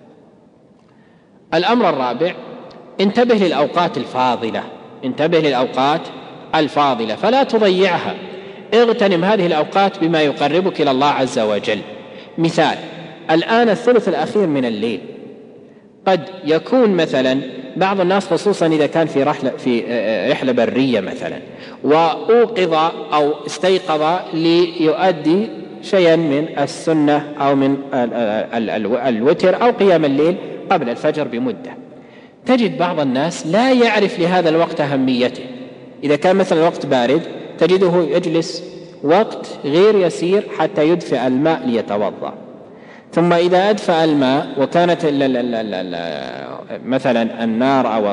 الأمر الرابع: انتبه للأوقات الفاضلة. انتبه للأوقات الفاضلة فلا تضيعها. اغتنم هذه الأوقات بما يقربك إلى الله عز وجل. مثال: الآن الثلث الأخير من الليل، قد يكون مثلا بعض الناس خصوصا إذا كان في رحلة برية مثلا، وأوقظ أو استيقظ ليؤدي شيئا من السنة أو من الوتر أو قيام الليل قبل الفجر بمدة، تجد بعض الناس لا يعرف لهذا الوقت أهميته. إذا كان مثلا الوقت بارد تجده يجلس وقت غير يسير حتى يدفئ الماء ليتوضأ، ثم إذا أدفأ الماء وكانت مثلا النار أو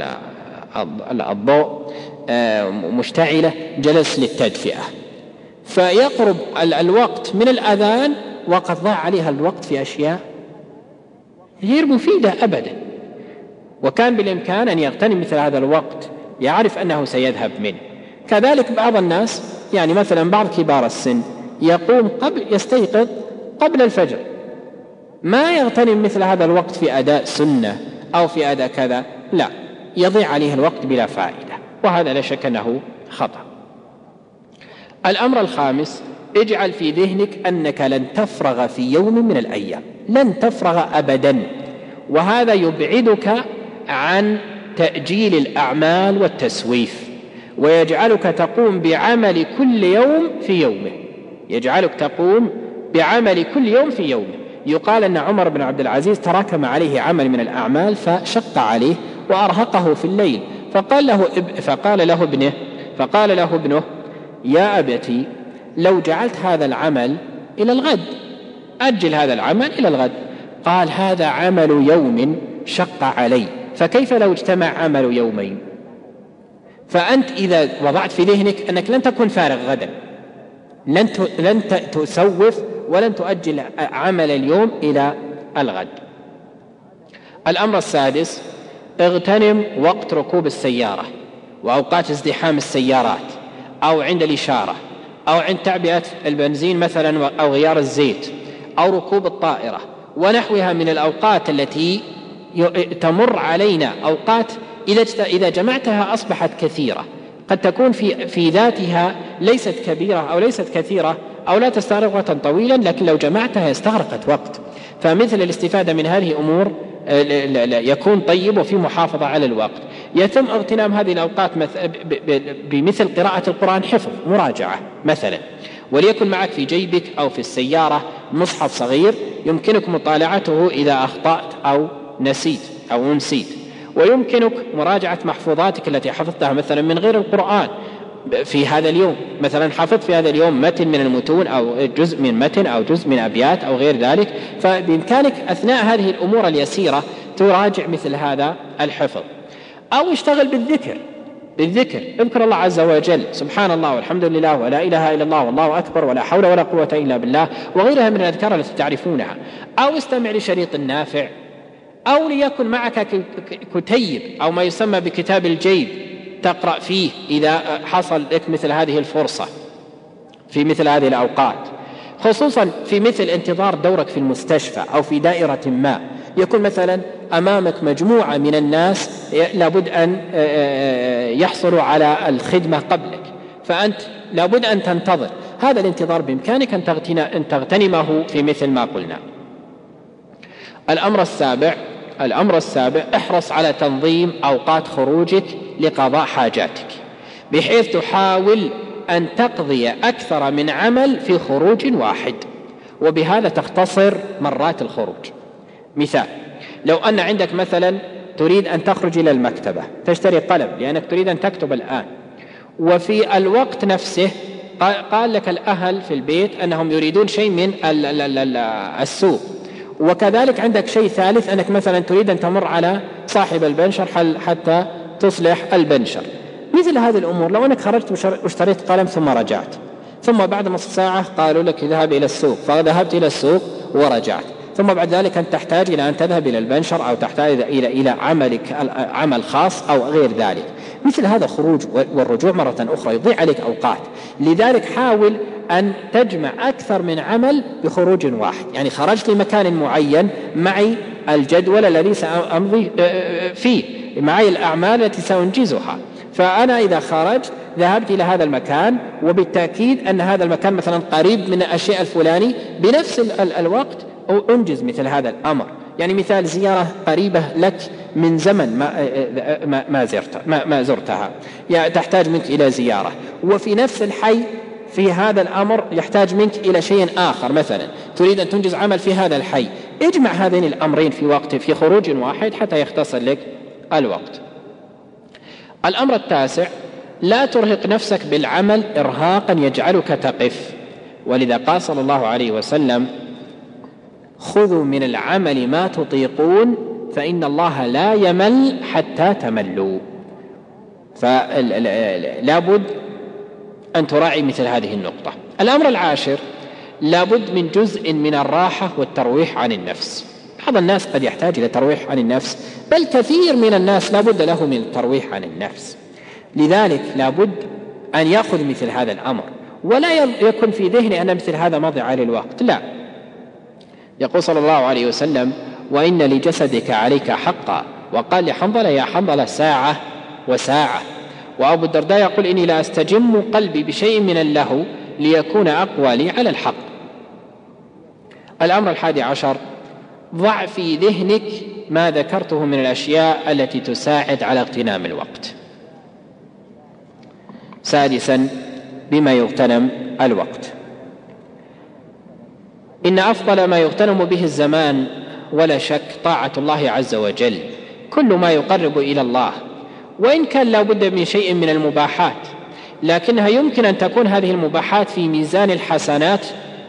الضوء مشتعلة جلس للتدفئة، فيقرب الوقت من الأذان وقد ضاع عليها الوقت في أشياء غير مفيدة أبدا. وكان بالإمكان أن يغتنم مثل هذا الوقت، يعرف أنه سيذهب منه. كذلك بعض الناس يعني مثلا بعض كبار السن يستيقظ قبل الفجر، ما يغتنم مثل هذا الوقت في أداء سنة أو في أداء كذا، لا، يضيع عليه الوقت بلا فائدة، وهذا لا شك أنه خطأ. الأمر الخامس: اجعل في ذهنك أنك لن تفرغ في يوم من الأيام، لن تفرغ أبدا، وهذا يبعدك عن تأجيل الأعمال والتسويف، ويجعلك تقوم بعمل كل يوم في يومه. يجعلك تقوم بعمل كل يوم في يومه. يقال أن عمر بن عبد العزيز تراكم عليه عمل من الأعمال فشق عليه وأرهقه في الليل، فقال له ابنه: يا أبتي، لو جعلت هذا العمل إلى الغد، أجل هذا العمل إلى الغد. قال: هذا عمل يوم شق علي، فكيف لو اجتمع عمل يومين؟ فأنت إذا وضعت في ذهنك أنك لن تكون فارغ غدا، لن تسوف ولن تؤجل عمل اليوم إلى الغد. الأمر السادس: اغتنم وقت ركوب السيارة وأوقات ازدحام السيارات، أو عند الإشارة، أو عند تعبئة البنزين مثلا، أو غيار الزيت، أو ركوب الطائرة ونحوها من الأوقات التي تمر علينا. أوقات إذا جمعتها أصبحت كثيرة، قد تكون في ذاتها ليست كبيرة أو ليست كثيرة أو لا تستغرق وقتا طويلا، لكن لو جمعتها استغرقت وقت. فمثل الاستفادة من هذه أمور يكون طيب وفي محافظة على الوقت. يتم اغتنام هذه الأوقات بمثل قراءة القرآن، حفظ، مراجعة مثلا، وليكن معك في جيبك أو في السيارة مصحف صغير يمكنك مطالعته إذا أخطأت أو نسيت، ويمكنك مراجعة محفوظاتك التي حفظتها مثلا من غير القرآن، في هذا اليوم، مثلا حفظت في هذا اليوم متن من المتون أو جزء من متن أو جزء من أبيات أو غير ذلك، فبإمكانك أثناء هذه الأمور اليسيرة تراجع مثل هذا الحفظ. أو اشتغل بالذكر، اذكر الله عز وجل، سبحان الله والحمد لله ولا إله إلا الله والله أكبر ولا حول ولا قوة إلا بالله وغيرها من الأذكار التي تعرفونها. أو استمع لشريط نافع، أو ليكن معك كتيب أو ما يسمى بكتاب الجيب تقرأ فيه إذا حصل لك مثل هذه الفرصة في مثل هذه الأوقات، خصوصا في مثل انتظار دورك في المستشفى أو في دائرة ما، يكون مثلا أمامك مجموعة من الناس لابد أن يحصلوا على الخدمة قبلك، فأنت لابد أن تنتظر. هذا الانتظار بإمكانك أن تغتنمه في مثل ما قلنا. الأمر السابع احرص على تنظيم أوقات خروجك لقضاء حاجاتك، بحيث تحاول أن تقضي أكثر من عمل في خروج واحد، وبهذا تختصر مرات الخروج. مثال: لو أن عندك مثلا تريد أن تخرج إلى المكتبة تشتري قلم لأنك تريد أن تكتب الآن، وفي الوقت نفسه قال لك الأهل في البيت أنهم يريدون شيء من السوق، وكذلك عندك شيء ثالث أنك مثلا تريد أن تمر على صاحب البنشر حتى تصلح البنشر. مثل هذه الأمور لو أنك خرجت واشتريت قلم ثم رجعت، ثم بعد نصف ساعة قالوا لك اذهب إلى السوق، فذهبت إلى السوق ورجعت، ثم بعد ذلك أن تحتاج إلى أن تذهب إلى البنشر أو تحتاج إلى عملك عمل خاص أو غير ذلك، مثل هذا خروج والرجوع مرة أخرى يضيع عليك أوقات. لذلك حاول أن تجمع أكثر من عمل بخروج واحد، يعني خرجت لمكان معين معي الجدول الذي سأمضي فيه، معي الأعمال التي سأنجزها، فأنا إذا خرجت ذهبت إلى هذا المكان، وبالتأكيد أن هذا المكان مثلا قريب من الشيء الفلاني، بنفس الوقت أنجز مثل هذا الأمر. يعني مثال زيارة قريبة لك من زمن ما زرتها تحتاج منك إلى زيارة، وفي نفس الحي في هذا الأمر يحتاج منك إلى شيء آخر، مثلا تريد أن تنجز عمل في هذا الحي، اجمع هذين الأمرين في خروج واحد حتى يختصر لك الوقت. الأمر التاسع: لا ترهق نفسك بالعمل إرهاقا يجعلك تقف، ولذا قال صلى الله عليه وسلم: خذوا من العمل ما تطيقون فإن الله لا يمل حتى تملوا. فلا بد أن تراعي مثل هذه النقطة. الأمر العاشر: لابد من جزء من الراحة والترويح عن النفس. بعض الناس قد يحتاج إلى ترويح عن النفس، بل كثير من الناس لابد له من الترويح عن النفس، لذلك لابد أن يأخذ مثل هذا الأمر، ولا يكن في ذهنه أن مثل هذا مضيعة للوقت، لا. يقول صلى الله عليه وسلم: وإن لجسدك عليك حقا، وقال لحنظلة: يا حنظلة ساعة وساعة. وأبو الدرداء يقول: إني لا أستجم قلبي بشيء من اللهو ليكون أقوى لي على الحق. الأمر 11: ضع في ذهنك ما ذكرته من الأشياء التي تساعد على اغتنام الوقت. سادسا: بما يغتنم الوقت. إن أفضل ما يغتنم به الزمان ولا شك طاعة الله عز وجل، كل ما يقرب إلى الله، وإن كان لا بد من شيء من المباحات، لكنها يمكن أن تكون هذه المباحات في ميزان الحسنات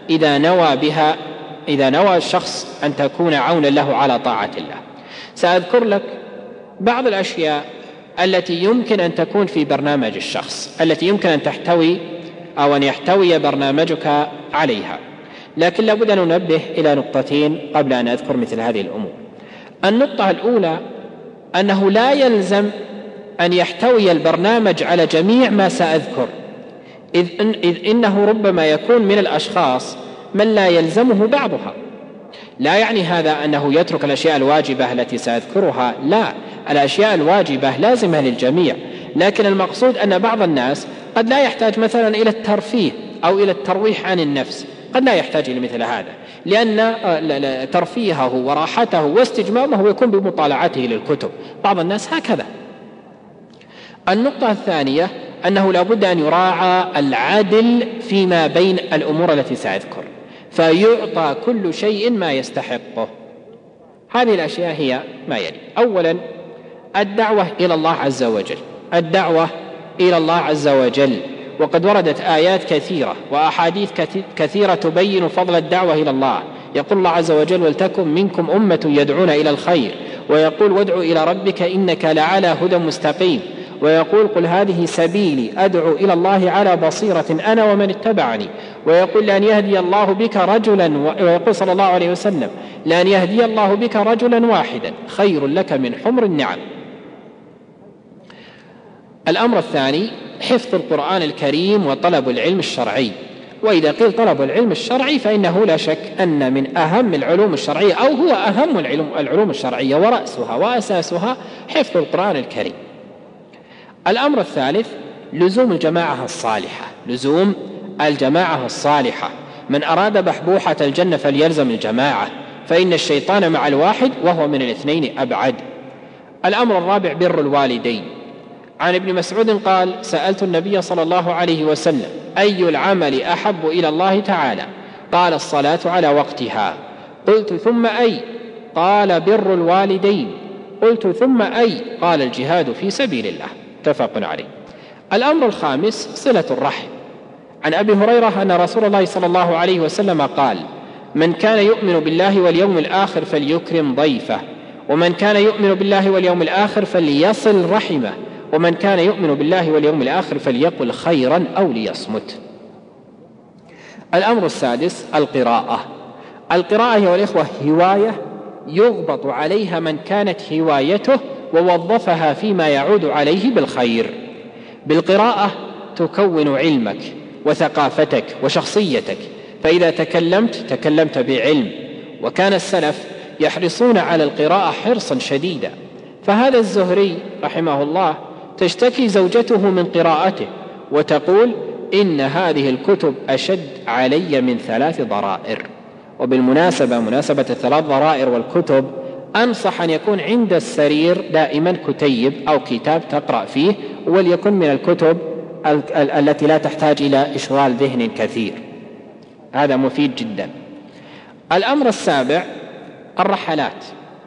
إذا نوى الشخص أن تكون عونا له على طاعة الله. سأذكر لك بعض الأشياء التي يمكن أن تكون في برنامج الشخص، التي يمكن أن تحتوي أو أن يحتوي برنامجك عليها، لكن لابد أن ننبه إلى نقطتين قبل أن أذكر مثل هذه الأمور. النقطة الأولى: أنه لا يلزم أن يحتوي البرنامج على جميع ما سأذكر، إذ إنه ربما يكون من الأشخاص من لا يلزمه بعضها. لا يعني هذا أنه يترك الأشياء الواجبة التي سأذكرها، لا، الأشياء الواجبة لازمة للجميع، لكن المقصود أن بعض الناس قد لا يحتاج مثلا إلى الترفيه أو إلى الترويح عن النفس، قد لا يحتاج إلى مثل هذا، لأن ترفيهه وراحته واستجمامه يكون بمطالعته للكتب. بعض الناس هكذا. النقطة الثانية: أنه لا بد أن يراعى العدل فيما بين الأمور التي سأذكر، فيعطى كل شيء ما يستحقه. هذه الأشياء هي ما يلي: أولا، الدعوة إلى الله عز وجل، الدعوة إلى الله عز وجل. وقد وردت آيات كثيرة وأحاديث كثيرة تبين فضل الدعوة إلى الله. يقول الله عز وجل: ولتكن منكم أمة يدعون إلى الخير، ويقول: وادع إلى ربك إنك لعلى هدى مستقيم، ويقول: قل هذه سبيلي أدعو إلى الله على بصيرة أنا ومن اتبعني، ويقول: لأن يهدي الله بك رجلا، ويقول صلى الله عليه وسلم: لأن يهدي الله بك رجلا واحدا خير لك من حمر النعم. الأمر الثاني حفظ القرآن الكريم وطلب العلم الشرعي. وإذا قيل طلب العلم الشرعي فإنه لا شك أن من أهم العلوم الشرعية، أو هو أهم العلوم الشرعية ورأسها وأساسها، حفظ القرآن الكريم. الأمر الثالث لزوم الجماعة الصالحة. لزوم الجماعة الصالحة. من أراد بحبوحة الجنة فليلزم الجماعة، فإن الشيطان مع الواحد وهو من الاثنين أبعد. الأمر الرابع بر الوالدين. عن ابن مسعود قال: سألت النبي صلى الله عليه وسلم: أي العمل أحب إلى الله تعالى؟ قال: الصلاة على وقتها. قلت: ثم أي؟ قال: بر الوالدين. قلت: ثم أي؟ قال: الجهاد في سبيل الله. متفق عليه. الأمر الخامس صلة الرحم. عن أبي هريرة أن رسول الله صلى الله عليه وسلم قال: من كان يؤمن بالله واليوم الآخر فليكرم ضيفه، ومن كان يؤمن بالله واليوم الآخر فليصل رحمه، ومن كان يؤمن بالله واليوم الآخر فليقل خيرا أو ليصمت. الأمر السادس القراءة. القراءة أيها الإخوة هواية يغبط عليها من كانت هوايته ووظفها فيما يعود عليه بالخير. بالقراءة تكون علمك وثقافتك وشخصيتك، فإذا تكلمت بعلم. وكان السلف يحرصون على القراءة حرصا شديدا. فهذا الزهري رحمه الله تشتكي زوجته من قراءته وتقول: إن هذه الكتب أشد علي من 3 ضرائر. وبالمناسبة مناسبة 3 ضرائر والكتب أنصح أن يكون عند السرير دائما كتيب أو كتاب تقرأ فيه، وليكن من الكتب التي لا تحتاج إلى إشغال ذهن كثير. هذا مفيد جدا. الأمر السابع الرحلات.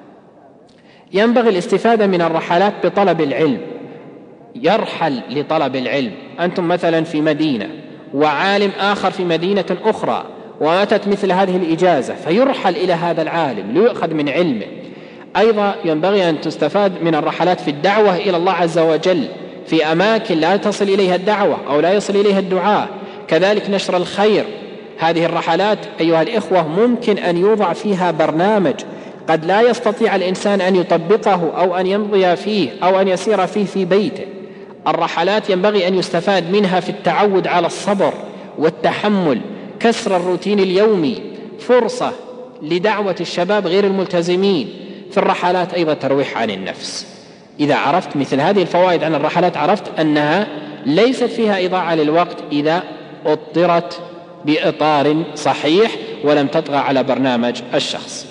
ينبغي الاستفادة من الرحلات بطلب العلم. يرحل لطلب العلم. أنتم مثلا في مدينة وعالم آخر في مدينة أخرى، وأتت مثل هذه الإجازة، فيرحل إلى هذا العالم ليؤخذ من علمه. أيضا ينبغي أن تستفاد من الرحلات في الدعوة إلى الله عز وجل في أماكن لا تصل إليها الدعوة أو لا يصل إليها الدعاء. كذلك نشر الخير. هذه الرحلات أيها الإخوة ممكن أن يوضع فيها برنامج قد لا يستطيع الإنسان أن يطبقه أو أن يمضي فيه أو أن يسير فيه في بيته. الرحلات ينبغي أن يستفاد منها في التعود على الصبر والتحمل، كسر الروتين اليومي، فرصة لدعوة الشباب غير الملتزمين. في الرحلات أيضا ترويح عن النفس. إذا عرفت مثل هذه الفوائد عن الرحلات عرفت أنها ليست فيها إضاعة للوقت إذا أطرت بإطار صحيح ولم تطغى على برنامج الشخص.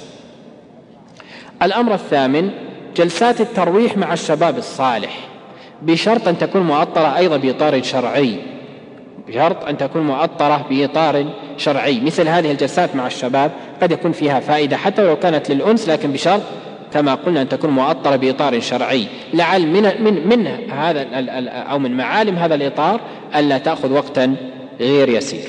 الأمر الثامن جلسات الترويح مع الشباب الصالح، بشرط أن تكون مؤطرة أيضا بإطار شرعي. بشرط أن تكون مؤطرة بإطار شرعي. مثل هذه الجلسات مع الشباب قد يكون فيها فائدة حتى لو كانت للأنس، لكن بشرط كما قلنا أن تكون مؤطرة بإطار شرعي، لعل من هذا أو من معالم هذا الإطار ألا تأخذ وقتا غير يسير.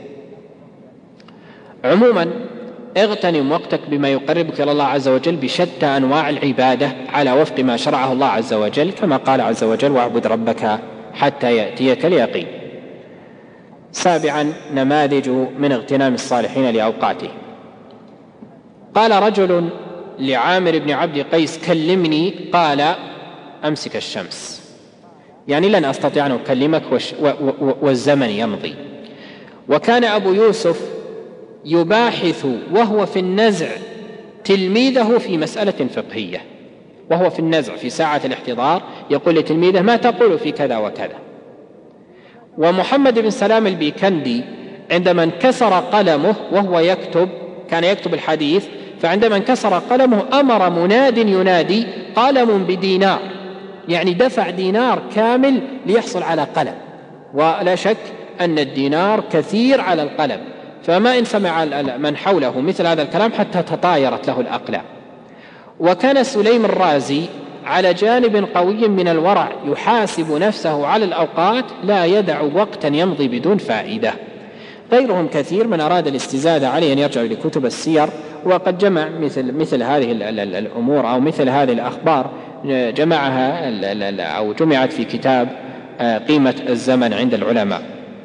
عموما اغتنم وقتك بما يقربك إلى الله عز وجل بشتى أنواع العبادة على وفق ما شرعه الله عز وجل، كما قال عز وجل: واعبد ربك حتى يأتيك اليقين. سابعا نماذج من اغتنام الصالحين لأوقاته. قال رجل لعامر بن عبد قيس: كلمني. قال: أمسك الشمس، يعني لن أستطيع أن أكلمك والزمن يمضي. وكان أبو يوسف يباحث وهو في النزع تلميذه في مسألة فقهية، وهو في النزع في ساعة الاحتضار يقول لتلميذه: ما تقول في كذا وكذا. ومحمد بن سلام البيكندي عندما انكسر قلمه وهو يكتب، كان يكتب الحديث، فعندما انكسر قلمه أمر مناد ينادي: قلم بدينار، يعني دفع دينار كامل ليحصل على قلم. ولا شك أن الدينار كثير على القلم، فما إن سمع من حوله مثل هذا الكلام حتى تطايرت له الأقلام. وكان سليم الرازي على جانب قوي من الورع يحاسب نفسه على الأوقات، لا يدع وقتا يمضي بدون فائدة. غيرهم كثير من أراد الاستزادة عليه أن يرجع لكتب السير، وقد جمع مثل هذه الأمور أو مثل هذه الأخبار جمعها أو جمعت في كتاب قيمة الزمن عند العلماء.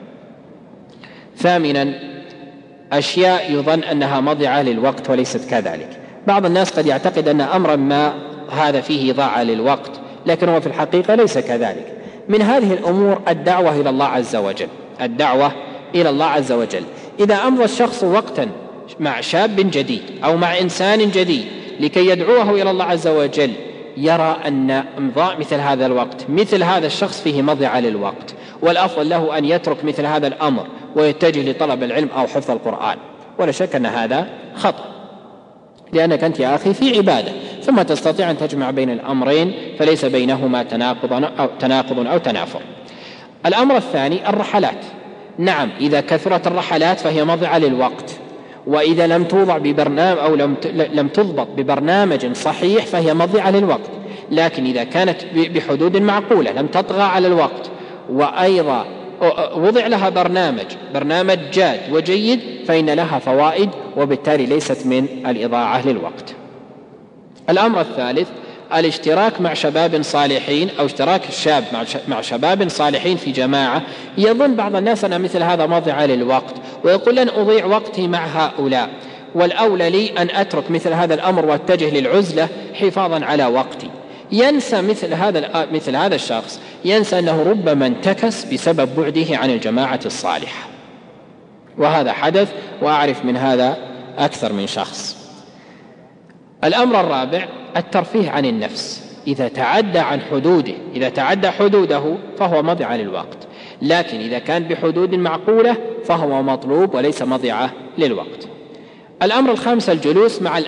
ثامنا، أشياء يظن أنها مضيعة للوقت وليست كذلك. بعض الناس قد يعتقد أن أمرا ما هذا فيه إضاعة للوقت، لكن هو في الحقيقة ليس كذلك. من هذه الأمور الدعوة إلى الله عز وجل، الدعوة إلى الله عز وجل. إذا أمضى الشخص وقتا مع شاب جديد أو مع إنسان جديد لكي يدعوه إلى الله عز وجل، يرى أن إمضاء مثل هذا الوقت مثل هذا الشخص فيه مضيعة للوقت، والأفضل له أن يترك مثل هذا الأمر ويتجه لطلب العلم أو حفظ القرآن. ولا شك أن هذا خطأ، لأنك أنت يا أخي في عبادة، ثم تستطيع أن تجمع بين الأمرين، فليس بينهما تناقض أو تنافر. الأمر الثاني، الرحلات. نعم، إذا كثرت الرحلات فهي مضيعة للوقت، وإذا لم توضع ببرنامج أو لم تضبط ببرنامج صحيح فهي مضيعة للوقت. لكن إذا كانت بحدود معقولة لم تطغى على الوقت، وأيضا وضع لها برنامج جاد وجيد، فإن لها فوائد، وبالتالي ليست من الإضاعة للوقت. الأمر الثالث، الاشتراك مع شباب صالحين، أو اشتراك الشاب مع شباب صالحين في جماعة. يظن بعض الناس أن مثل هذا مضيعة للوقت، ويقول لن أضيع وقتي مع هؤلاء، والأولى لي أن أترك مثل هذا الأمر واتجه للعزلة حفاظا على وقتي. ينسى مثل هذا الشخص ينسى أنه ربما انتكس بسبب بعده عن الجماعة الصالحة، وهذا حدث، وأعرف من هذا أكثر من شخص. الأمر الرابع، الترفيه عن النفس. إذا تعدى حدوده فهو مضيعة للوقت، لكن إذا كان بحدود معقولة فهو مطلوب وليس مضيعة للوقت. الأمر الخامس، الجلوس مع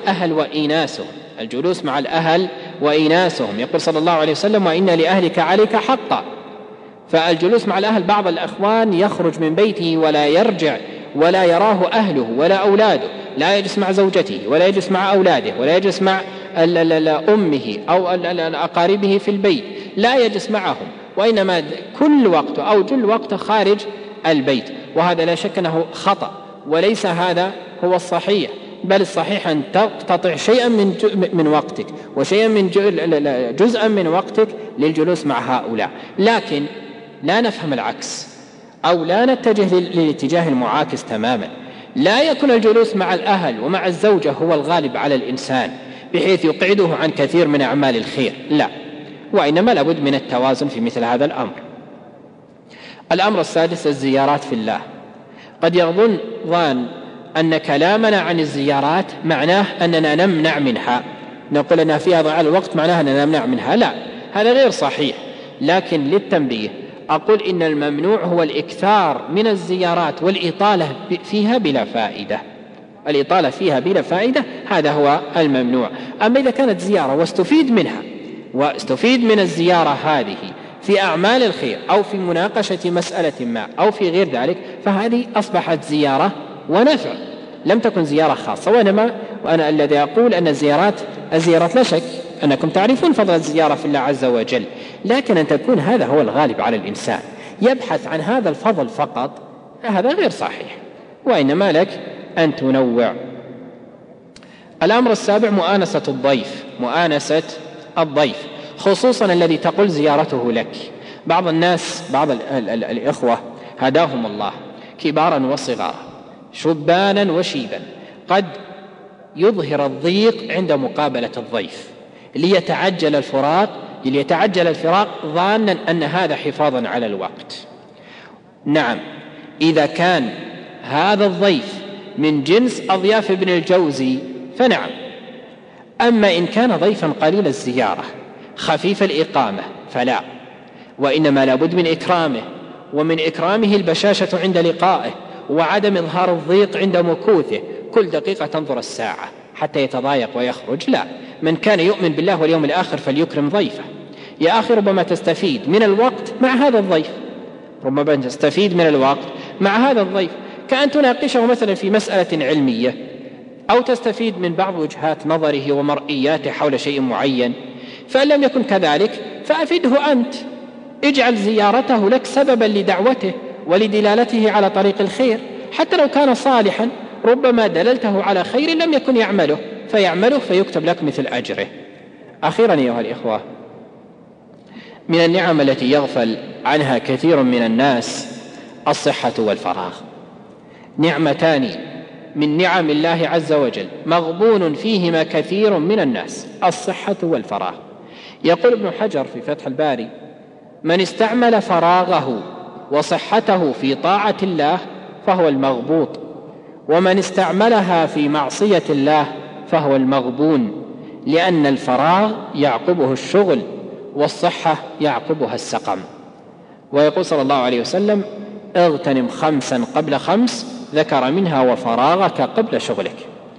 الأهل وإناسهم. يقول صلى الله عليه وسلم: وإن لأهلك عليك حقا. فالجلوس مع الأهل، بعض الأخوان يخرج من بيته ولا يرجع ولا يراه أهله ولا أولاده، لا يجلس مع زوجته ولا يجلس مع أولاده ولا يجلس مع أمه أو أقاربه في البيت، لا يجلس معهم، وإنما كل وقت أو جل وقت خارج البيت. وهذا لا شك أنه خطأ، وليس هذا هو الصحيح، بل الصحيح أن تقطع شيئا من وقتك وشيئا من جزءا من وقتك للجلوس مع هؤلاء. لكن لا نفهم العكس، أو لا نتجه للاتجاه المعاكس تماما. لا يكون الجلوس مع الأهل ومع الزوجة هو الغالب على الإنسان بحيث يقعده عن كثير من أعمال الخير، لا، وإنما لابد من التوازن في مثل هذا الأمر. الأمر السادس، الزيارات في الله. قد يظن أن كلامنا عن الزيارات معناه أننا نمنع منها، نقول أنها فيها ضياع الوقت، معناها أننا نمنع منها. لا، هذا غير صحيح. لكن للتنبيه أقول إن الممنوع هو الإكثار من الزيارات والإطالة فيها بلا فائدة. الإطالة فيها بلا فائدة هذا هو الممنوع. أما إذا كانت زيارة واستفيد من الزيارة هذه في أعمال الخير أو في مناقشة مسألة ما أو في غير ذلك، فهذه أصبحت زيارة ونفع، لم تكن زيارة خاصة. وأنا الذي أقول أن الزيارات لا شك أنكم تعرفون فضل الزيارة في الله عز وجل، لكن أن تكون هذا هو الغالب على الإنسان يبحث عن هذا الفضل فقط، هذا غير صحيح، وإنما لك أن تنوع. الأمر السابع، مؤانسة الضيف، خصوصا الذي تقول زيارته لك. بعض الإخوة هداهم الله، كبارا وصغارا، شبانا وشيبا، قد يظهر الضيق عند مقابلة الضيف ليتعجل الفراق ظانا أن هذا حفاظا على الوقت. نعم، إذا كان هذا الضيف من جنس أضياف ابن الجوزي فنعم، أما إن كان ضيفا قليل الزيارة خفيف الإقامة فلا، وإنما لابد من إكرامه، ومن إكرامه البشاشة عند لقائه، وعدم إظهار الضيق عند مكوثه. كل دقيقة تنظر الساعة حتى يتضايق ويخرج، لا، من كان يؤمن بالله واليوم الآخر فليكرم ضيفه. يا أخي، ربما تستفيد من الوقت مع هذا الضيف، كأن تناقشه مثلا في مسألة علمية، أو تستفيد من بعض وجهات نظره ومرئياته حول شيء معين. فإن لم يكن كذلك فأفده أنت، اجعل زيارته لك سببا لدعوته ولدلالته على طريق الخير، حتى لو كان صالحا ربما دللته على خير لم يكن يعمله فيعمله فيكتب لك مثل أجره. أخيرا أيها الإخوة، من النعم التي يغفل عنها كثير من الناس الصحة والفراغ، نعمتان من نعم الله عز وجل مغبون فيهما كثير من الناس، الصحة والفراغ. يقول ابن حجر في فتح الباري: من استعمل فراغه وصحته في طاعة الله فهو المغبوط، ومن استعملها في معصية الله فهو المغبون، لأن الفراغ يعقبه الشغل والصحة يعقبها السقم. ويقول صلى الله عليه وسلم: اغتنم 5 قبل 5، ذكر منها وفراغك قبل شغلك.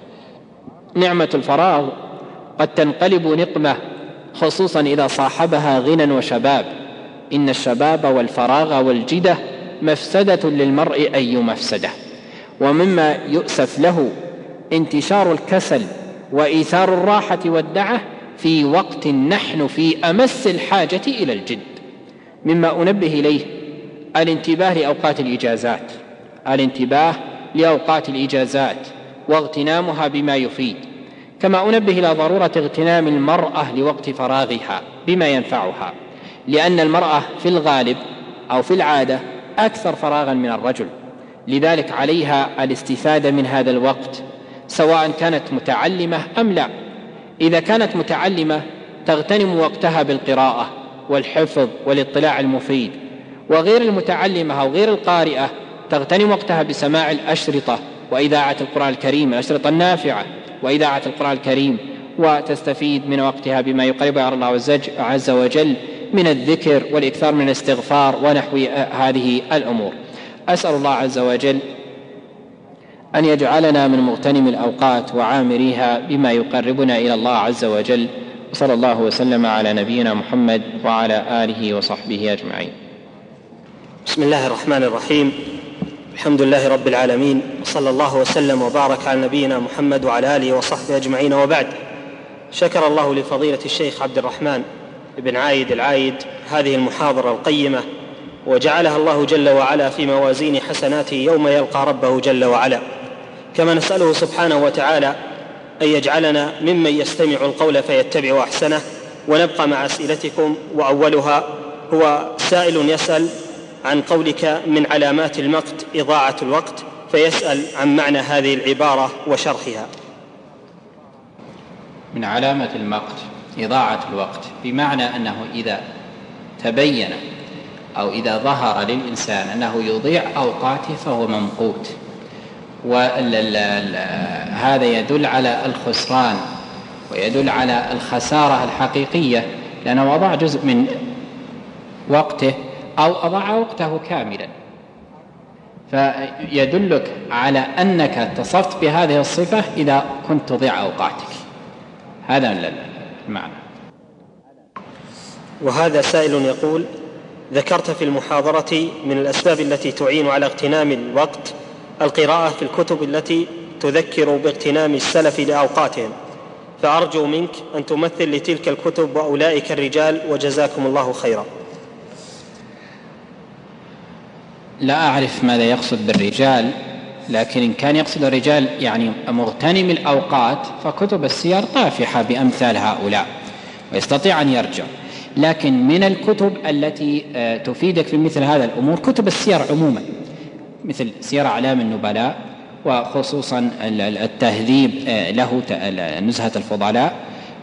نعمة الفراغ قد تنقلب نقمة، خصوصا إذا صاحبها غنى وشباب. إن الشباب والفراغ والجدة مفسدة للمرء أي مفسدة. ومما يؤسف له انتشار الكسل وإيثار الراحة والدعة في وقت نحن في أمس الحاجة إلى الجد. مما أنبه إليه الانتباه لأوقات الإجازات، الانتباه لأوقات الإجازات واغتنامها بما يفيد، كما أنبه إلى ضرورة اغتنام المرأة لوقت فراغها بما ينفعها، لأن المرأة في الغالب أو في العادة أكثر فراغا من الرجل، لذلك عليها الاستفادة من هذا الوقت سواء كانت متعلمة أم لا. إذا كانت متعلمة تغتنم وقتها بالقراءة والحفظ والاطلاع المفيد، وغير المتعلمة أو غير القارئة تغتنم وقتها بسماع الأشرطة وإذاعة القرآن الكريم، الأشرطة النافعة وإذاعة القرآن الكريم، وتستفيد من وقتها بما يقربها على الله عز وجل من الذكر والإكثار من الاستغفار ونحو هذه الأمور. أسأل الله عز وجل أن يجعلنا من مغتنم الأوقات وعامريها بما يقربنا إلى الله عز وجل. وصلى الله وسلم على نبينا محمد وعلى آله وصحبه أجمعين. بسم الله الرحمن الرحيم. الحمد لله رب العالمين، وصلى الله وسلم وبارك على نبينا محمد وعلى آله وصحبه أجمعين، وبعد. شكر الله لفضيلة الشيخ عبد الرحمن بن عايد العايد هذه المحاضرة القيمة، وجعلها الله جل وعلا في موازين حسناته يوم يلقى ربه جل وعلا. كما نسأله سبحانه وتعالى أن يجعلنا ممن يستمع القول فيتبع أحسنه. ونبقى مع أسئلتكم، وأولها هو سائل يسأل عن قولك من علامات المقت إضاعة الوقت، فيسأل عن معنى هذه العبارة وشرحها. من علامة المقت إضاعة الوقت، بمعنى أنه إذا تبين أو إذا ظهر للإنسان أنه يضيع أوقاته فهو ممقوت، وهذا يدل على الخسران ويدل على الخسارة الحقيقية، لأنه أضاع جزء من وقته أو أضاع وقته كاملا. فيدلك على أنك اتصفت بهذه الصفة إذا كنت تضيع أوقاتك. هذا المعنى. وهذا سائل يقول: ذكرت في المحاضرة من الأسباب التي تعين على اغتنام الوقت القراءة في الكتب التي تذكر باغتنام السلف لأوقاتهم، فأرجو منك أن تمثل لتلك الكتب وأولئك الرجال، وجزاكم الله خيرا. لا أعرف ماذا يقصد بالرجال، لكن إن كان يقصد الرجال يعني مغتنم الأوقات فكتب السير طافحة بأمثال هؤلاء ويستطيع أن يرجع. لكن من الكتب التي تفيدك في مثل هذا الأمور كتب السير عموما، مثل سير أعلام النبلاء، وخصوصا التهذيب له نزهة الفضلاء.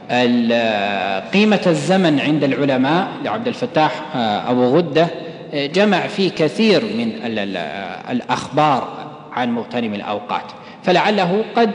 قيمة الزمن عند العلماء لعبد الفتاح أبو غدة جمع فيه كثير من الأخبار عن مغتنم الأوقات، فلعله قد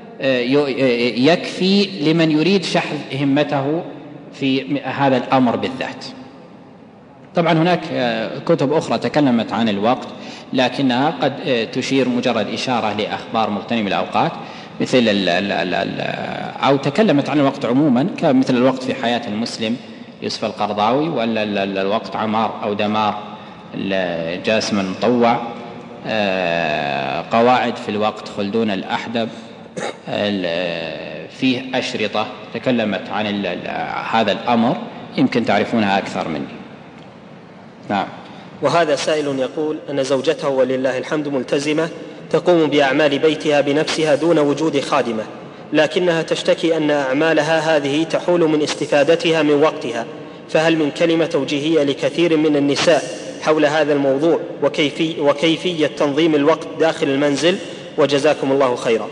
يكفي لمن يريد شحذ همته في هذا الأمر بالذات. طبعا هناك كتب أخرى تكلمت عن الوقت، لكنها قد تشير مجرد إشارة لأخبار مغتنم الأوقات، مثل أو تكلمت عن الوقت عموما، كمثل الوقت في حياة المسلم يوسف القرضاوي، ولا الوقت عمار أو دمار جاسم المطوع، قواعد في الوقت خلدون الأحدب، فيه أشرطة تكلمت عن هذا الأمر، يمكن تعرفونها أكثر مني. نعم. وهذا سائل يقول أن زوجته ولله الحمد ملتزمة تقوم بأعمال بيتها بنفسها دون وجود خادمة، لكنها تشتكي أن أعمالها هذه تحول من استفادتها من وقتها، فهل من كلمة توجيهية لكثير من النساء حول هذا الموضوع وكيفية تنظيم الوقت داخل المنزل؟ وجزاكم الله خيرا.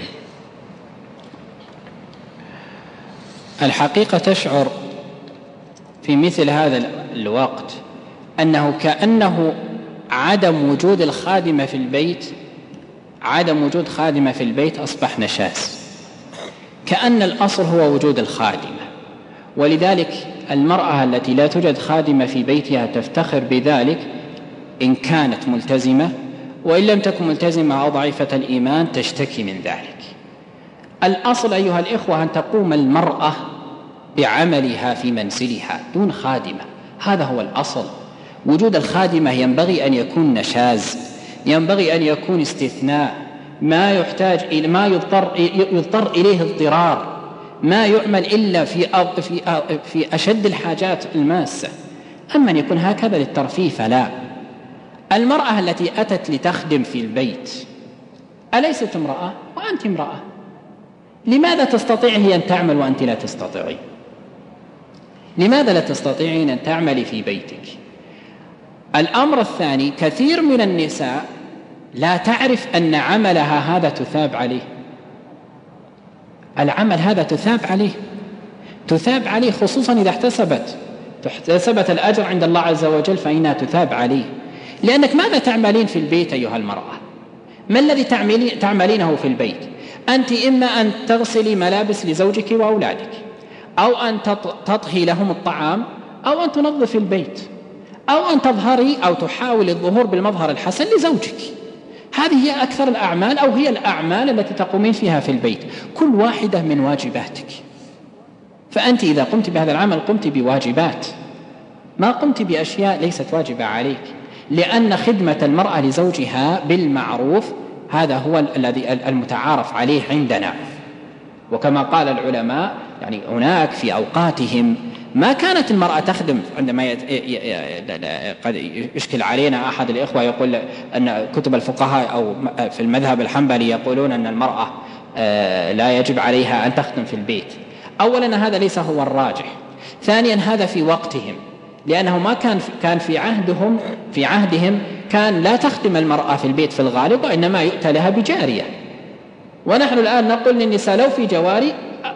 الحقيقة تشعر في مثل هذا الوقت أنه كأنه عدم وجود الخادمة في البيت، عدم وجود خادمة في البيت أصبح نشاز، كأن الأصل هو وجود الخادمة. ولذلك المرأة التي لا توجد خادمة في بيتها تفتخر بذلك إن كانت ملتزمة، وإن لم تكن ملتزمة أو ضعيفة الإيمان تشتكي من ذلك. الأصل أيها الإخوة أن تقوم المرأة بعملها في منزلها دون خادمة، هذا هو الأصل. وجود الخادمة ينبغي أن يكون نشاز، ينبغي أن يكون استثناء، ما يحتاج إلى ما يضطر إليه اضطرار، ما يعمل إلا في أشد الحاجات الماسة. أما أن يكون هكذا للترفيه فلا. المرأة التي أتت لتخدم في البيت أليست امرأة وأنت امرأة؟ لماذا تستطيعين أن تعمل وأنت لا تستطيعين؟ لماذا لا تستطيعين أن تعملي في بيتك؟ الأمر الثاني، كثير من النساء لا تعرف أن عملها هذا تثاب عليه. العمل هذا تثاب عليه خصوصا إذا احتسبت الأجر عند الله عز وجل فإنها تثاب عليه. لأنك ماذا تعملين في البيت أيها المرأة؟ ما الذي تعملينه في البيت؟ أنت إما أن تغسلي ملابس لزوجك وأولادك، أو أن تطهي لهم الطعام، أو أن تنظف البيت، أو أن تظهري أو تحاول الظهور بالمظهر الحسن لزوجك. هذه هي أكثر الأعمال أو هي الأعمال التي تقومين فيها في البيت، كل واحدة من واجباتك. فأنت إذا قمت بهذا العمل قمت بواجبات، ما قمت بأشياء ليست واجبة عليك، لأن خدمة المرأة لزوجها بالمعروف هذا هو الذي المتعارف عليه عندنا. وكما قال العلماء يعني هناك في أوقاتهم ما كانت المرأة تخدم. عندما قد يشكل علينا أحد الإخوة يقول أن كتب الفقهاء أو في المذهب الحنبلي يقولون أن المرأة لا يجب عليها أن تخدم في البيت. أولا هذا ليس هو الراجح. ثانيا هذا في وقتهم، لأنه ما كان في عهدهم كان لا تخدم المرأة في البيت في الغالب، وإنما يؤتى لها بجارية. ونحن الآن نقول للنساء لو في جواري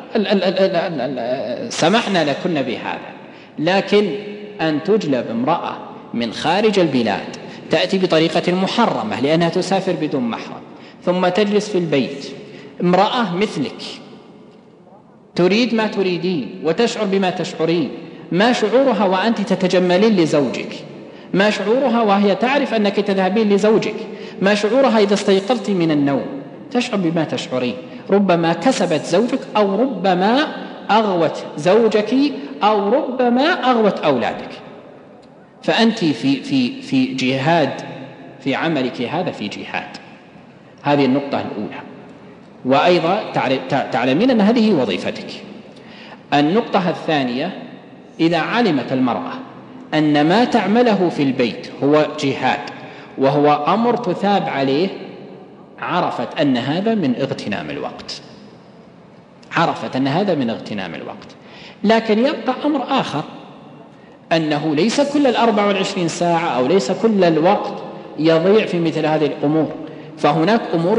سمحنا لكن بهذا، لكن أن تجلب امرأة من خارج البلاد تأتي بطريقة محرمة لأنها تسافر بدون محرم، ثم تجلس في البيت، امرأة مثلك تريد ما تريدين وتشعر بما تشعرين، ما شعورها وأنت تتجملين لزوجك؟ ما شعورها وهي تعرف أنك تذهبين لزوجك؟ ما شعورها إذا استيقظت من النوم؟ تشعر بما تشعرين. ربما كسبت زوجك، أو ربما أغوت زوجك، أو ربما أغوت أولادك. فأنت في جهاد في عملك هذا، في جهاد. هذه النقطة الأولى. وأيضا تعلمين أن هذه وظيفتك. النقطة الثانية، إذا علمت المرأة أن ما تعمله في البيت هو جهاد وهو أمر تثاب عليه، عرفت أن هذا من اغتنام الوقت، عرفت أن هذا من اغتنام الوقت. لكن يبقى أمر آخر، أنه ليس كل 24 ساعة أو ليس كل الوقت يضيع في مثل هذه الأمور. فهناك أمور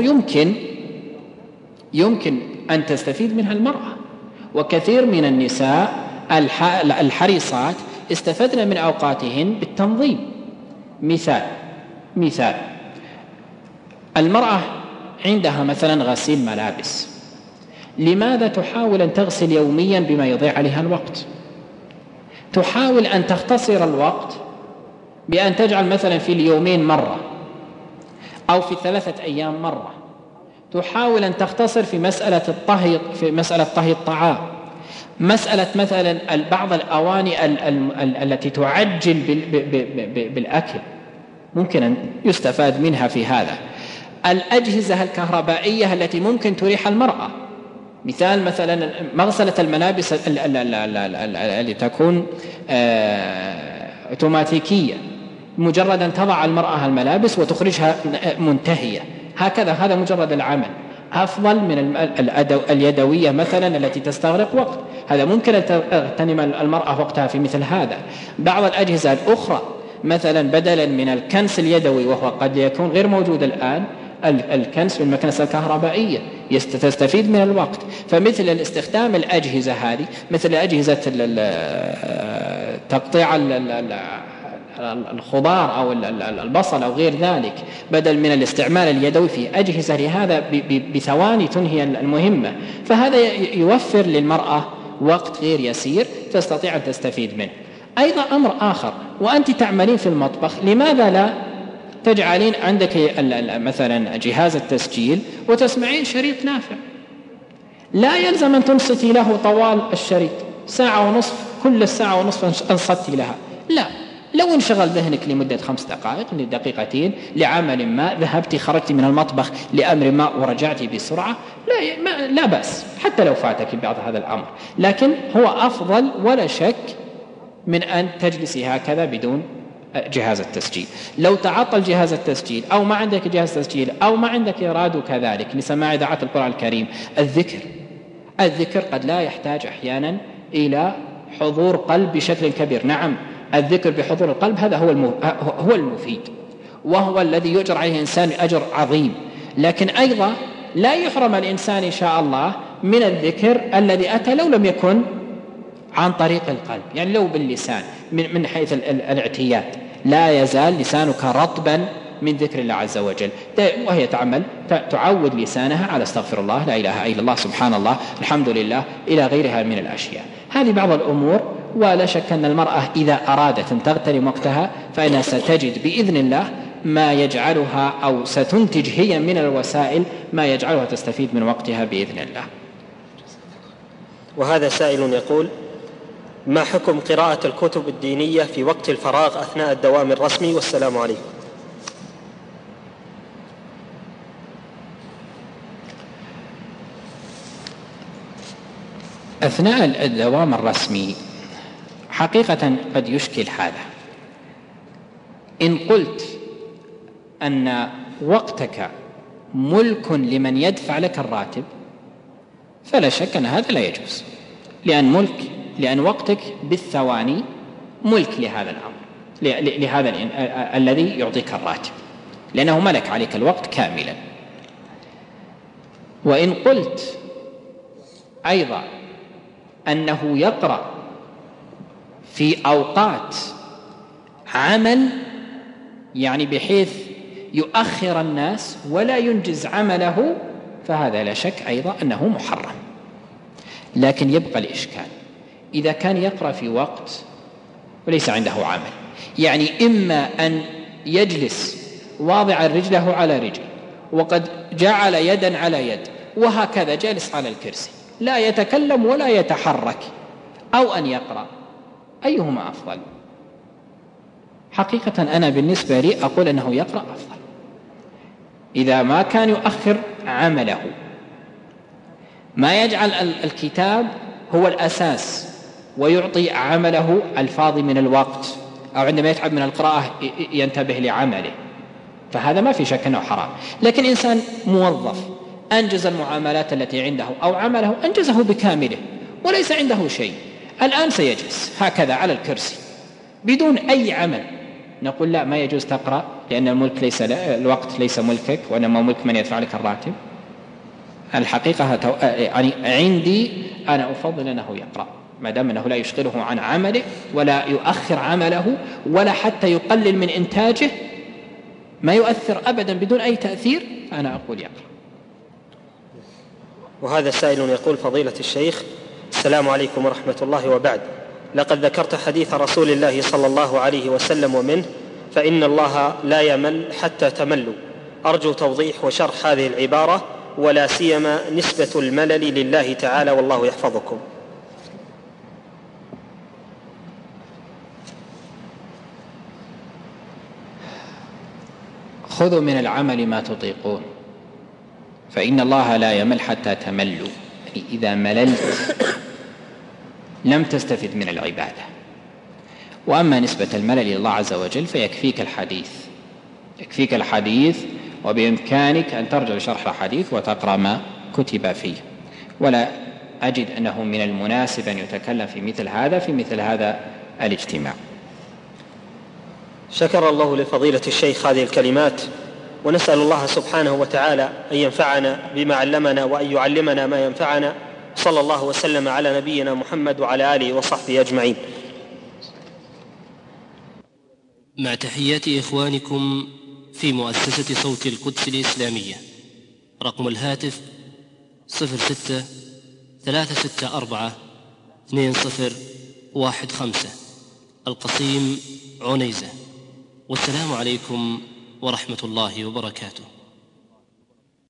يمكن أن تستفيد منها المرأة. وكثير من النساء الحريصات استفدن من أوقاتهن بالتنظيم. مثال المرأة عندها مثلا غسيل ملابس، لماذا تحاول أن تغسل يوميا بما يضيع عليها الوقت؟ تحاول أن تختصر الوقت بأن تجعل مثلا في اليومين مرة، أو في 3 أيام مرة. تحاول أن تختصر في مسألة طهي الطعام، مسألة مثلا بعض الأواني التي تعجل بالأكل ممكن أن يستفاد منها في هذا. الأجهزة الكهربائية التي ممكن تريح المرأة، مثال مثلا مغسلة الملابس اللي تكون اوتوماتيكية، مجرد أن تضع المرأة الملابس وتخرجها منتهية، هكذا هذا مجرد العمل أفضل من اليدوية مثلا التي تستغرق وقت. هذا ممكن أن تغتنم المرأة وقتها في مثل هذا. بعض الأجهزة الأخرى مثلا بدلا من الكنس اليدوي، وهو قد يكون غير موجود الآن، الكنس بالمكنسة الكهربائية تستفيد من الوقت. فمثل الاستخدام الأجهزة هذه، مثل أجهزة تقطيع الخضار أو البصل أو غير ذلك، بدل من الاستعمال اليدوي في أجهزة لهذا بثواني تنهي المهمة، فهذا يوفر للمرأة وقت غير يسير تستطيع أن تستفيد منه. أيضا أمر آخر، وأنت تعملين في المطبخ، لماذا لا تجعلين عندك مثلا جهاز التسجيل وتسمعين شريط نافع؟ لا يلزم أن تنصتي له طوال الشريط، ساعة ونصف، كل الساعة ونصف أنصتي لها، لا. لو انشغل ذهنك لمدة 5 دقائق لدقيقتين لعمل ما، ذهبت خرجت من المطبخ لأمر ما ورجعت بسرعة، لا بأس، حتى لو فاتك بعض هذا الأمر، لكن هو أفضل ولا شك من أن تجلسي هكذا بدون جهاز التسجيل. لو تعطل جهاز التسجيل أو ما عندك جهاز تسجيل أو ما عندك إرادة كذلك لسماع إذاعة القرآن الكريم، الذكر قد لا يحتاج أحيانا إلى حضور قلب بشكل كبير. نعم، الذكر بحضور القلب هذا هو المفيد، وهو الذي يؤجر عليه إنسان أجر عظيم، لكن أيضا لا يحرم الإنسان إن شاء الله من الذكر الذي أتى لو لم يكن عن طريق القلب، يعني لو باللسان من حيث الاعتياد، لا يزال لسانك رطبا من ذكر الله عز وجل، وهي تعود لسانها على استغفر الله، لا إله إلا الله، سبحان الله، الحمد لله، إلى غيرها من الأشياء. هذه بعض الأمور، ولا شك أن المرأة إذا أرادت أن تغتنم وقتها فإنها ستجد بإذن الله ما يجعلها، أو ستنتج هي من الوسائل ما يجعلها تستفيد من وقتها بإذن الله. وهذا سائل يقول: ما حكم قراءة الكتب الدينية في وقت الفراغ أثناء الدوام الرسمي؟ والسلام عليكم. أثناء الدوام الرسمي حقيقة قد يشكل هذا. إن قلت أن وقتك ملك لمن يدفع لك الراتب فلا شك أن هذا لا يجوز، لأن وقتك بالثواني ملك لهذا الأمر، لهذا الذي يعطيك الراتب، لأنه ملك عليك الوقت كاملا. وإن قلت أيضا أنه يقرأ في أوقات عمل، يعني بحيث يؤخر الناس ولا ينجز عمله، فهذا لا شك أيضا أنه محرم. لكن يبقى الإشكال إذا كان يقرأ في وقت وليس عنده عمل، يعني إما أن يجلس واضعا رجله على رجل وقد جعل يدا على يد وهكذا جالس على الكرسي لا يتكلم ولا يتحرك، أو أن يقرأ، أيهما أفضل؟ حقيقة أنا بالنسبة لي أقول أنه يقرأ أفضل إذا ما كان يؤخر عمله، ما يجعل الكتاب هو الأساس ويعطي عمله الفاضي من الوقت، أو عندما يتعب من القراءة ينتبه لعمله، فهذا ما في شك أنه حرام. لكن إنسان موظف أنجز المعاملات التي عنده أو عمله أنجزه بكامله وليس عنده شيء، الآن سيجلس هكذا على الكرسي بدون أي عمل، نقول لا، ما يجوز تقرأ، لأن الوقت ليس ملكك وإنما ملك من يدفع لك الراتب. الحقيقة يعني عندي أنا أفضل أنه يقرأ، ما دام أنه لا يشغله عن عمله ولا يؤخر عمله ولا حتى يقلل من إنتاجه، ما يؤثر أبدا بدون أي تأثير، أنا أقول يقرأ. وهذا سائل يقول: فضيلة الشيخ، السلام عليكم ورحمة الله وبعد، لقد ذكرت حديث رسول الله صلى الله عليه وسلم ومنه: فإن الله لا يمل حتى تملوا. أرجو توضيح وشرح هذه العبارة، ولا سيما نسبة الملل لله تعالى، والله يحفظكم. خذوا من العمل ما تطيقون، فإن الله لا يمل حتى تملوا، إذا مللت لم تستفد من العبادة. وأما نسبة الملل إلى الله عز وجل فيكفيك الحديث، وبإمكانك أن ترجع لشرح الحديث وتقرأ ما كتب فيه. ولا أجد أنه من المناسب أن يتكلم في مثل هذا الاجتماع. شكر الله لفضيلة الشيخ هذه الكلمات، ونسأل الله سبحانه وتعالى أن ينفعنا بما علمنا وأن يعلمنا ما ينفعنا. صلى الله وسلم على نبينا محمد وعلى آله وصحبه أجمعين. مع تحيات إخوانكم في مؤسسة صوت القدس الإسلامية. رقم الهاتف 06-364-2015، القصيم عنيزة. والسلام عليكم ورحمة الله وبركاته.